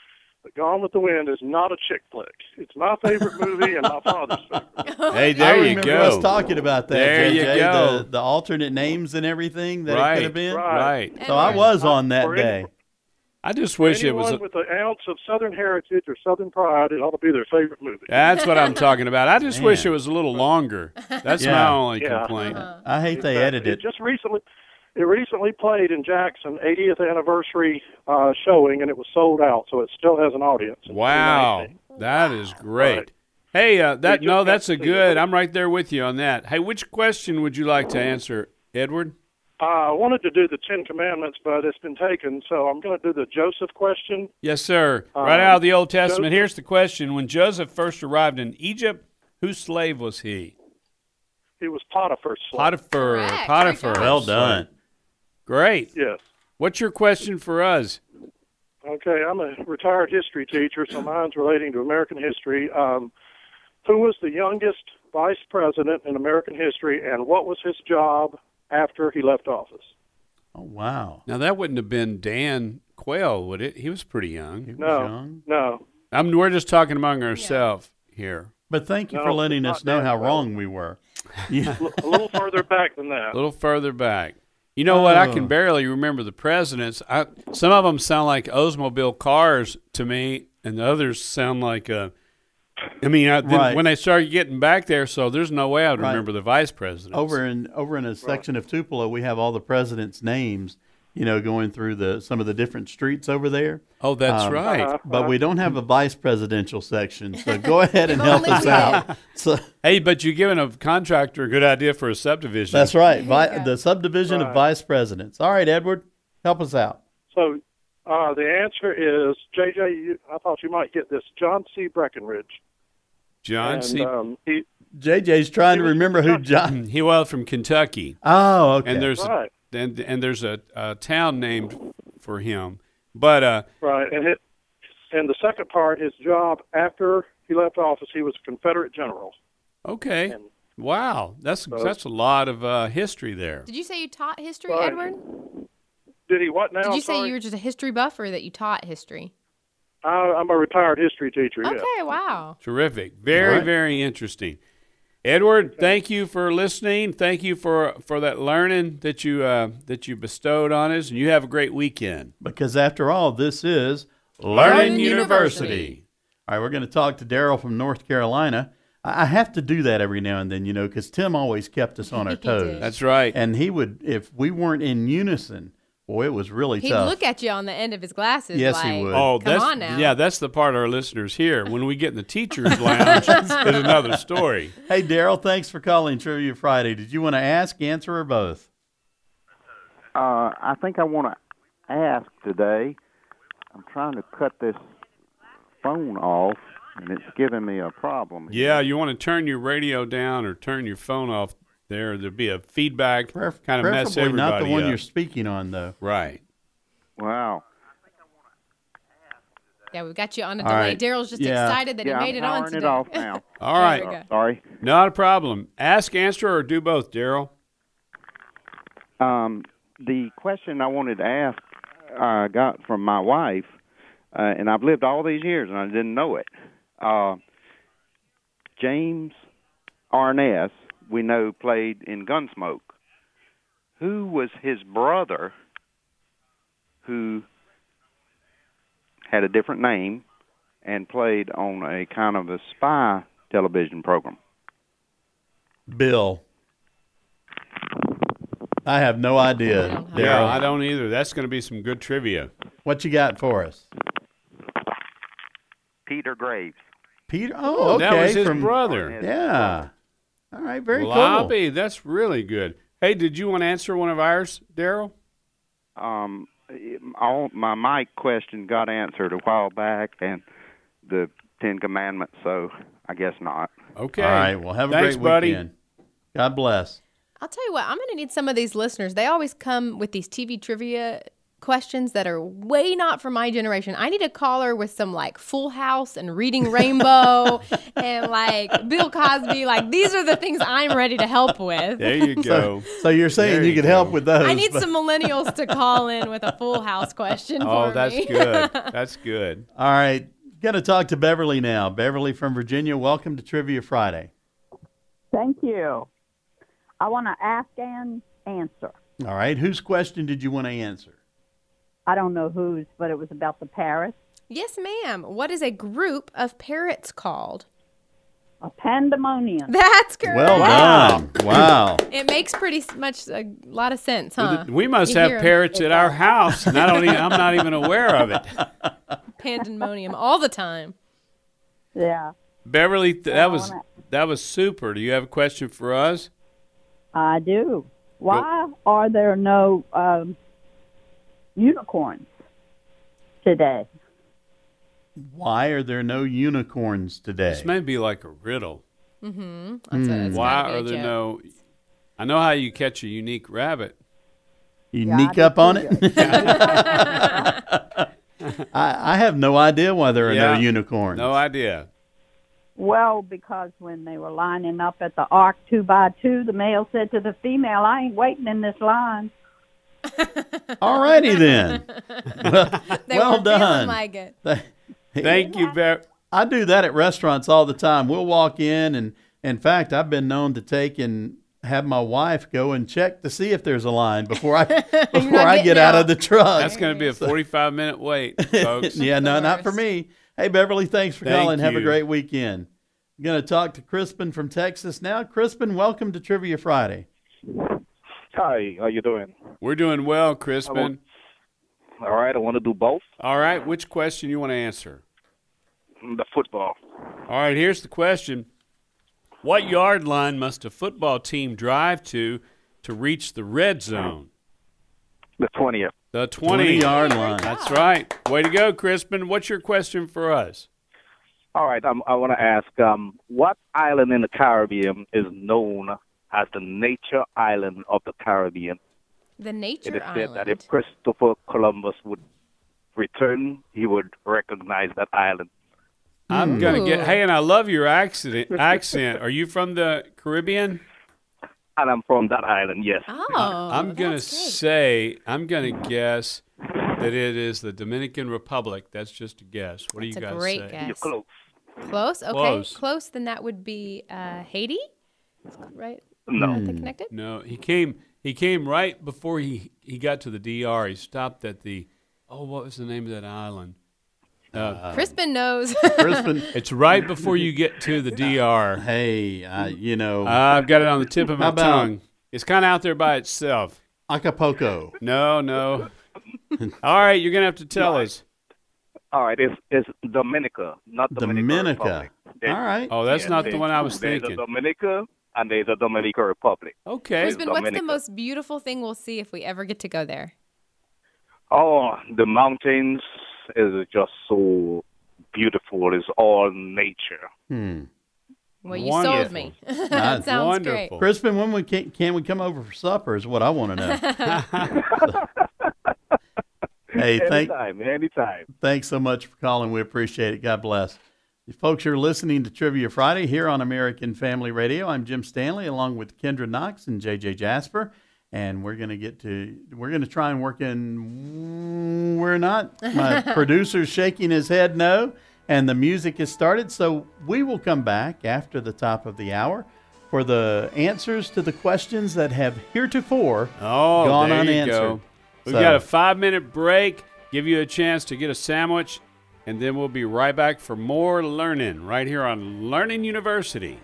Speaker 21: but Gone with the Wind is not a chick flick. It's my favorite movie and my father's favorite.
Speaker 7: Hey, there
Speaker 5: I
Speaker 7: you
Speaker 5: remember
Speaker 7: go.
Speaker 5: us talking about that.
Speaker 7: There
Speaker 5: J
Speaker 7: you
Speaker 5: J,
Speaker 7: go.
Speaker 5: The, the alternate names and everything that
Speaker 7: Right,
Speaker 5: it could have been.
Speaker 7: right.
Speaker 5: So I was on that
Speaker 21: For any-
Speaker 5: day.
Speaker 7: I just wish it was.
Speaker 21: Anyone with an ounce of Southern heritage or Southern pride, it ought to be their favorite movie.
Speaker 7: That's what I'm talking about. I just
Speaker 5: Man.
Speaker 7: wish it was a little longer. That's
Speaker 5: Yeah.
Speaker 7: my only
Speaker 21: Yeah.
Speaker 7: complaint.
Speaker 5: I hate they edited
Speaker 21: It
Speaker 5: it.
Speaker 21: just recently, it recently played in Jackson eightieth anniversary uh, showing, and it was sold out, so it still has an audience. in
Speaker 7: Wow,
Speaker 21: twenty nineteen.
Speaker 7: that is great.
Speaker 21: Right.
Speaker 7: Hey, uh, that
Speaker 21: just
Speaker 7: no,
Speaker 21: got
Speaker 7: that's
Speaker 21: to
Speaker 7: a
Speaker 21: see
Speaker 7: good.
Speaker 21: it.
Speaker 7: I'm right there with you on that. Hey, which question would you like to answer, Edward?
Speaker 21: Uh, I wanted to do the Ten Commandments, but it's been taken, so I'm going to do the Joseph question.
Speaker 7: Yes, sir.
Speaker 21: Um,
Speaker 7: Right out of the Old Testament.
Speaker 21: Joseph-
Speaker 7: Here's the question: when Joseph first arrived in Egypt, whose slave was he?
Speaker 21: He was Potiphar's slave.
Speaker 7: Potiphar.
Speaker 6: Correct.
Speaker 7: Potiphar.
Speaker 6: Great job.
Speaker 5: Well done.
Speaker 7: Great.
Speaker 21: Yes.
Speaker 7: What's your question for us?
Speaker 21: Okay, I'm a retired history teacher, so mine's relating to American history. Um, who was the youngest vice president in American history, and what was his job after he left office?
Speaker 5: Oh, wow.
Speaker 7: Now that wouldn't have been Dan Quayle, would it? He was pretty young.
Speaker 5: He was
Speaker 21: No,
Speaker 5: young.
Speaker 21: no.
Speaker 7: I'm, we're just talking among ourselves here.
Speaker 5: But thank you
Speaker 21: No,
Speaker 5: for letting
Speaker 21: it's
Speaker 5: us
Speaker 21: not
Speaker 5: know
Speaker 21: Dan
Speaker 5: how
Speaker 21: Quayle.
Speaker 5: wrong we were. Yeah.
Speaker 21: A little further back than
Speaker 7: A
Speaker 21: that.
Speaker 7: little further back. You know what? I
Speaker 5: Oh.
Speaker 7: can barely remember the presidents. I, some of them sound like Oldsmobile cars to me, and the others sound like. Uh, I mean, I, then
Speaker 5: Right.
Speaker 7: when they started getting back there, so there's no way I would
Speaker 5: Right.
Speaker 7: remember the vice presidents.
Speaker 5: Over in over in a section of Tupelo, we have all the presidents' names. You know, going through the some of the different streets over there.
Speaker 7: Oh, that's
Speaker 5: Um,
Speaker 7: right.
Speaker 21: Uh-huh.
Speaker 5: But we don't have a vice presidential section, so go ahead and help us out. So
Speaker 7: Hey, but you're giving a contractor a good idea for a subdivision.
Speaker 5: that's right, Vi- the subdivision of
Speaker 21: Right.
Speaker 5: vice presidents. All right, Edward, help us out.
Speaker 21: So uh, the answer is, J J, you, I thought you might get this, John C. Breckinridge.
Speaker 7: John
Speaker 21: and,
Speaker 7: C.
Speaker 21: Um, he,
Speaker 5: J J's trying to remember who John.
Speaker 7: He was from Kentucky.
Speaker 5: Oh, okay.
Speaker 7: And there's
Speaker 21: Right.
Speaker 7: a, and, and there's a, a town named for him. But uh,
Speaker 21: right, and it, and the second part, his job after he left office, he was a Confederate general.
Speaker 7: okay,
Speaker 21: And-
Speaker 7: wow, that's
Speaker 21: So-
Speaker 7: that's a lot of uh, history there.
Speaker 6: Did you say you taught history,
Speaker 21: Right.
Speaker 6: Edward?
Speaker 21: Did he what now?
Speaker 6: Did you
Speaker 21: I'm
Speaker 6: say
Speaker 21: sorry?
Speaker 6: you were just a history buff or that you taught history?
Speaker 21: I, I'm a retired history teacher.
Speaker 6: Okay,
Speaker 21: Yeah.
Speaker 6: wow.
Speaker 7: Terrific, very
Speaker 5: Right.
Speaker 7: very interesting. Edward, thank you for listening. Thank you for, for that learning that you uh, that you bestowed on us, and you have a great weekend.
Speaker 5: Because after all, this is
Speaker 7: Learning
Speaker 6: Learning
Speaker 7: University.
Speaker 6: University.
Speaker 5: All right, we're going to talk to Daryl from North Carolina. I I have to do that every now and then, you know, because Tim always kept us on our
Speaker 6: He
Speaker 5: toes.
Speaker 6: did.
Speaker 7: That's right.
Speaker 5: And he would, if we weren't in unison, boy, it was really
Speaker 6: He'd
Speaker 5: tough.
Speaker 6: look at you on the end of his glasses.
Speaker 5: Yes,
Speaker 6: like,
Speaker 5: he would.
Speaker 7: Oh,
Speaker 6: come
Speaker 7: that's
Speaker 6: on now.
Speaker 7: yeah, that's the part our listeners hear. When we get in the teachers' lounge, it's another story.
Speaker 5: Hey, Daryl, thanks for calling Trivia Friday. Did you want to ask, answer, or both?
Speaker 22: Uh, I think I want to ask today. I'm trying to cut this phone off, and it's giving me a problem.
Speaker 7: Yeah, you want to turn your radio down or turn your phone off. There, there'll be a feedback,
Speaker 5: Pref-
Speaker 7: kind of mess
Speaker 5: preferably
Speaker 7: everybody
Speaker 5: not the one
Speaker 7: up.
Speaker 5: you're speaking on, though.
Speaker 7: Right.
Speaker 22: Wow.
Speaker 6: Yeah, we've got you on a
Speaker 5: All
Speaker 6: delay.
Speaker 5: right.
Speaker 6: Daryl's just
Speaker 5: Yeah.
Speaker 6: excited that
Speaker 22: Yeah,
Speaker 6: he made
Speaker 22: I'm
Speaker 6: it on
Speaker 22: powering
Speaker 6: today.
Speaker 22: it off now.
Speaker 7: All right.
Speaker 6: There we go.
Speaker 22: Sorry.
Speaker 7: Not a problem. Ask, answer, or do both, Daryl.
Speaker 22: Um, the question I wanted to ask, I got from my wife, uh, and I've lived all these years and I didn't know it. Uh, James Arness, we know, played in Gunsmoke. Who was his brother who had a different name and played on a kind of a spy television program?
Speaker 5: Bill. I have no idea, Daryl.
Speaker 7: Yeah, I don't either. That's going to be some good trivia.
Speaker 5: What you got for us?
Speaker 22: Peter Graves.
Speaker 5: Peter? Oh, okay.
Speaker 7: That was his
Speaker 5: from-
Speaker 7: brother.
Speaker 5: Yeah. All right, very
Speaker 7: Lobby, that's really good. Hey, did you want to answer one of ours, Daryl?
Speaker 22: Um, all my mic question got answered a while back, and the Ten Commandments. So I guess not.
Speaker 7: Okay.
Speaker 5: All right. Well, have a
Speaker 7: Thanks,
Speaker 5: great
Speaker 7: buddy.
Speaker 5: weekend. God bless.
Speaker 6: I'll tell you what, I'm going to need some of these listeners. They always come with these T V trivia questions that are way not for my generation. I need a caller with some like Full House and Reading Rainbow and like Bill Cosby. Like these are the things I'm ready to help with.
Speaker 7: There you go.
Speaker 5: So, so you're saying
Speaker 7: There
Speaker 5: you
Speaker 7: you
Speaker 5: could
Speaker 7: go.
Speaker 5: help with those.
Speaker 6: I need
Speaker 5: but-
Speaker 6: some millennials to call in with a Full House question
Speaker 7: Oh,
Speaker 6: for
Speaker 7: that's
Speaker 6: me.
Speaker 7: good. That's good.
Speaker 5: All right. Going to talk to Beverly now. Beverly from Virginia, welcome to Trivia Friday.
Speaker 1: Thank you. I want to ask and answer.
Speaker 5: All right. Whose question did you want to answer?
Speaker 1: I don't know whose, but it was about the parrots.
Speaker 6: Yes, ma'am. What is a group of parrots called?
Speaker 1: A pandemonium.
Speaker 6: That's correct.
Speaker 5: Well done. Wow.
Speaker 6: It makes pretty s- much a lot of sense, huh?
Speaker 7: Well, we must
Speaker 6: You
Speaker 7: have
Speaker 6: hear 'em.
Speaker 7: parrots at our house, and I don't even, I'm not even aware of it.
Speaker 6: Pandemonium all the time.
Speaker 1: Yeah.
Speaker 7: Beverly, th- that was
Speaker 1: wanna-
Speaker 7: that was super. Do you have a question for us?
Speaker 1: I do. Why are there no um, unicorns today?
Speaker 5: Why are there no unicorns today?
Speaker 7: This may be like a riddle.
Speaker 6: Mm-hmm.
Speaker 5: Hmm.
Speaker 7: Why are there no? I know how you catch a unique rabbit.
Speaker 5: You
Speaker 1: Yeah,
Speaker 5: sneak
Speaker 1: I
Speaker 5: up
Speaker 1: do
Speaker 5: on
Speaker 1: too.
Speaker 5: it? I, I have no idea why there are
Speaker 7: Yeah.
Speaker 5: no unicorns.
Speaker 7: No idea.
Speaker 1: Well, because when they were lining up at the ark two by two, the male said to the female, I ain't waiting in this line.
Speaker 5: All righty then. Well,
Speaker 6: They
Speaker 5: well
Speaker 6: were
Speaker 5: done.
Speaker 6: feeling like it.
Speaker 7: Thank you, Bev.
Speaker 5: I do that at restaurants all the time. We'll walk in, and in fact, I've been known to take and have my wife go and check to see if there's a line before I before I get out of the truck.
Speaker 7: That's going to be a forty-five minute wait, folks.
Speaker 5: Yeah, no, not for me. Hey, Beverly, thanks for
Speaker 7: Thank
Speaker 5: calling. Have a
Speaker 7: you.
Speaker 5: great weekend. I'm going to talk to Crispin from Texas now. Crispin, welcome to Trivia Friday.
Speaker 2: Hi, how you doing?
Speaker 7: We're doing well, Crispin.
Speaker 2: All right, I want to do both.
Speaker 7: All right, which question you want to answer?
Speaker 2: The football.
Speaker 7: All right, here's the question. What yard line must a football team drive to to reach the red zone?
Speaker 2: The twentieth.
Speaker 7: The twenty-yard line. That's right. Way to go, Crispin. What's your question for us?
Speaker 2: All right, um, I want to ask, um, what island in the Caribbean is known as the nature island of the Caribbean?
Speaker 6: The
Speaker 2: It
Speaker 6: nature
Speaker 2: is said
Speaker 6: island.
Speaker 2: that if Christopher Columbus would return, he would recognize that island.
Speaker 7: I'm gonna
Speaker 6: Ooh.
Speaker 7: get. Hey, and I love your accent. Accent. Are you from the Caribbean?
Speaker 2: And I'm from that island, yes.
Speaker 6: Oh,
Speaker 7: I'm gonna
Speaker 6: that's great.
Speaker 7: say. I'm gonna guess that it is the Dominican Republic. That's just a guess. What do
Speaker 6: That's
Speaker 7: you
Speaker 6: a
Speaker 7: guys
Speaker 6: great
Speaker 7: say?
Speaker 6: guess.
Speaker 2: You're close.
Speaker 6: Close? Okay.
Speaker 7: Close.
Speaker 6: Close. Then that would be uh, Haiti? Right?
Speaker 2: No.
Speaker 6: Aren't they connected?
Speaker 7: No, he came. He came right before he he got to the D R. He stopped at the. Oh, what was the name of that island? Uh,
Speaker 6: Crispin knows.
Speaker 5: Crispin,
Speaker 7: it's right before you get to the D R.
Speaker 5: hey, uh, you know,
Speaker 7: I've got it on the tip of my
Speaker 5: How about-
Speaker 7: tongue. It's kind of out there by itself.
Speaker 5: Acapulco.
Speaker 7: No, no. All right, you're gonna have to tell us.
Speaker 2: All right, it's, it's Dominica, not Dominican
Speaker 5: Dominica.
Speaker 2: Republic. There's-
Speaker 5: All right.
Speaker 7: Oh, that's
Speaker 2: yeah,
Speaker 7: not the
Speaker 2: there's
Speaker 7: one I
Speaker 2: two.
Speaker 7: was
Speaker 2: There's
Speaker 7: thinking.
Speaker 2: a Dominica and there's a Dominican Republic.
Speaker 7: Okay.
Speaker 6: Crispin, what's the
Speaker 2: Dominica.
Speaker 6: most beautiful thing we'll see if we ever get to go there?
Speaker 2: Oh, the mountains is just so beautiful. It's all nature.
Speaker 5: Hmm.
Speaker 6: Well, you
Speaker 7: Wonderful.
Speaker 6: sold me.
Speaker 5: Nice.
Speaker 6: that sounds
Speaker 7: Wonderful.
Speaker 6: great.
Speaker 5: Crispin, when we can, can we come over for supper is what I want to know. Hey, thank,
Speaker 2: Anytime, anytime.
Speaker 5: thanks so much for calling. We appreciate it. God bless. You folks, you're listening to Trivia Friday here on American Family Radio. I'm Jim Stanley along with Kendra Knox and J J Jasper. And we're going to get to, we're going to try and work in, we're not. My producer's shaking his head no. And the music has started. So we will come back after the top of the hour for the answers to the questions that have heretofore
Speaker 7: Oh,
Speaker 5: gone
Speaker 7: there you
Speaker 5: unanswered.
Speaker 7: go. We've
Speaker 5: So-
Speaker 7: got a five minute break, give you a chance to get a sandwich, and then we'll be right back for more learning right here on Learning University.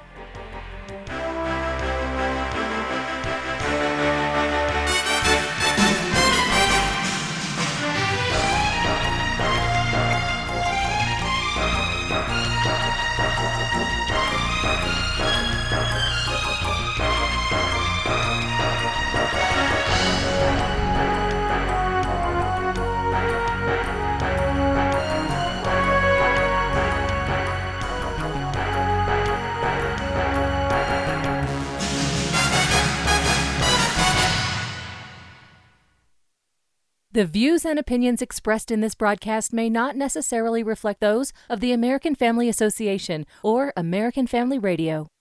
Speaker 23: The views and opinions expressed in this broadcast may not necessarily reflect those of the American Family Association or American Family Radio.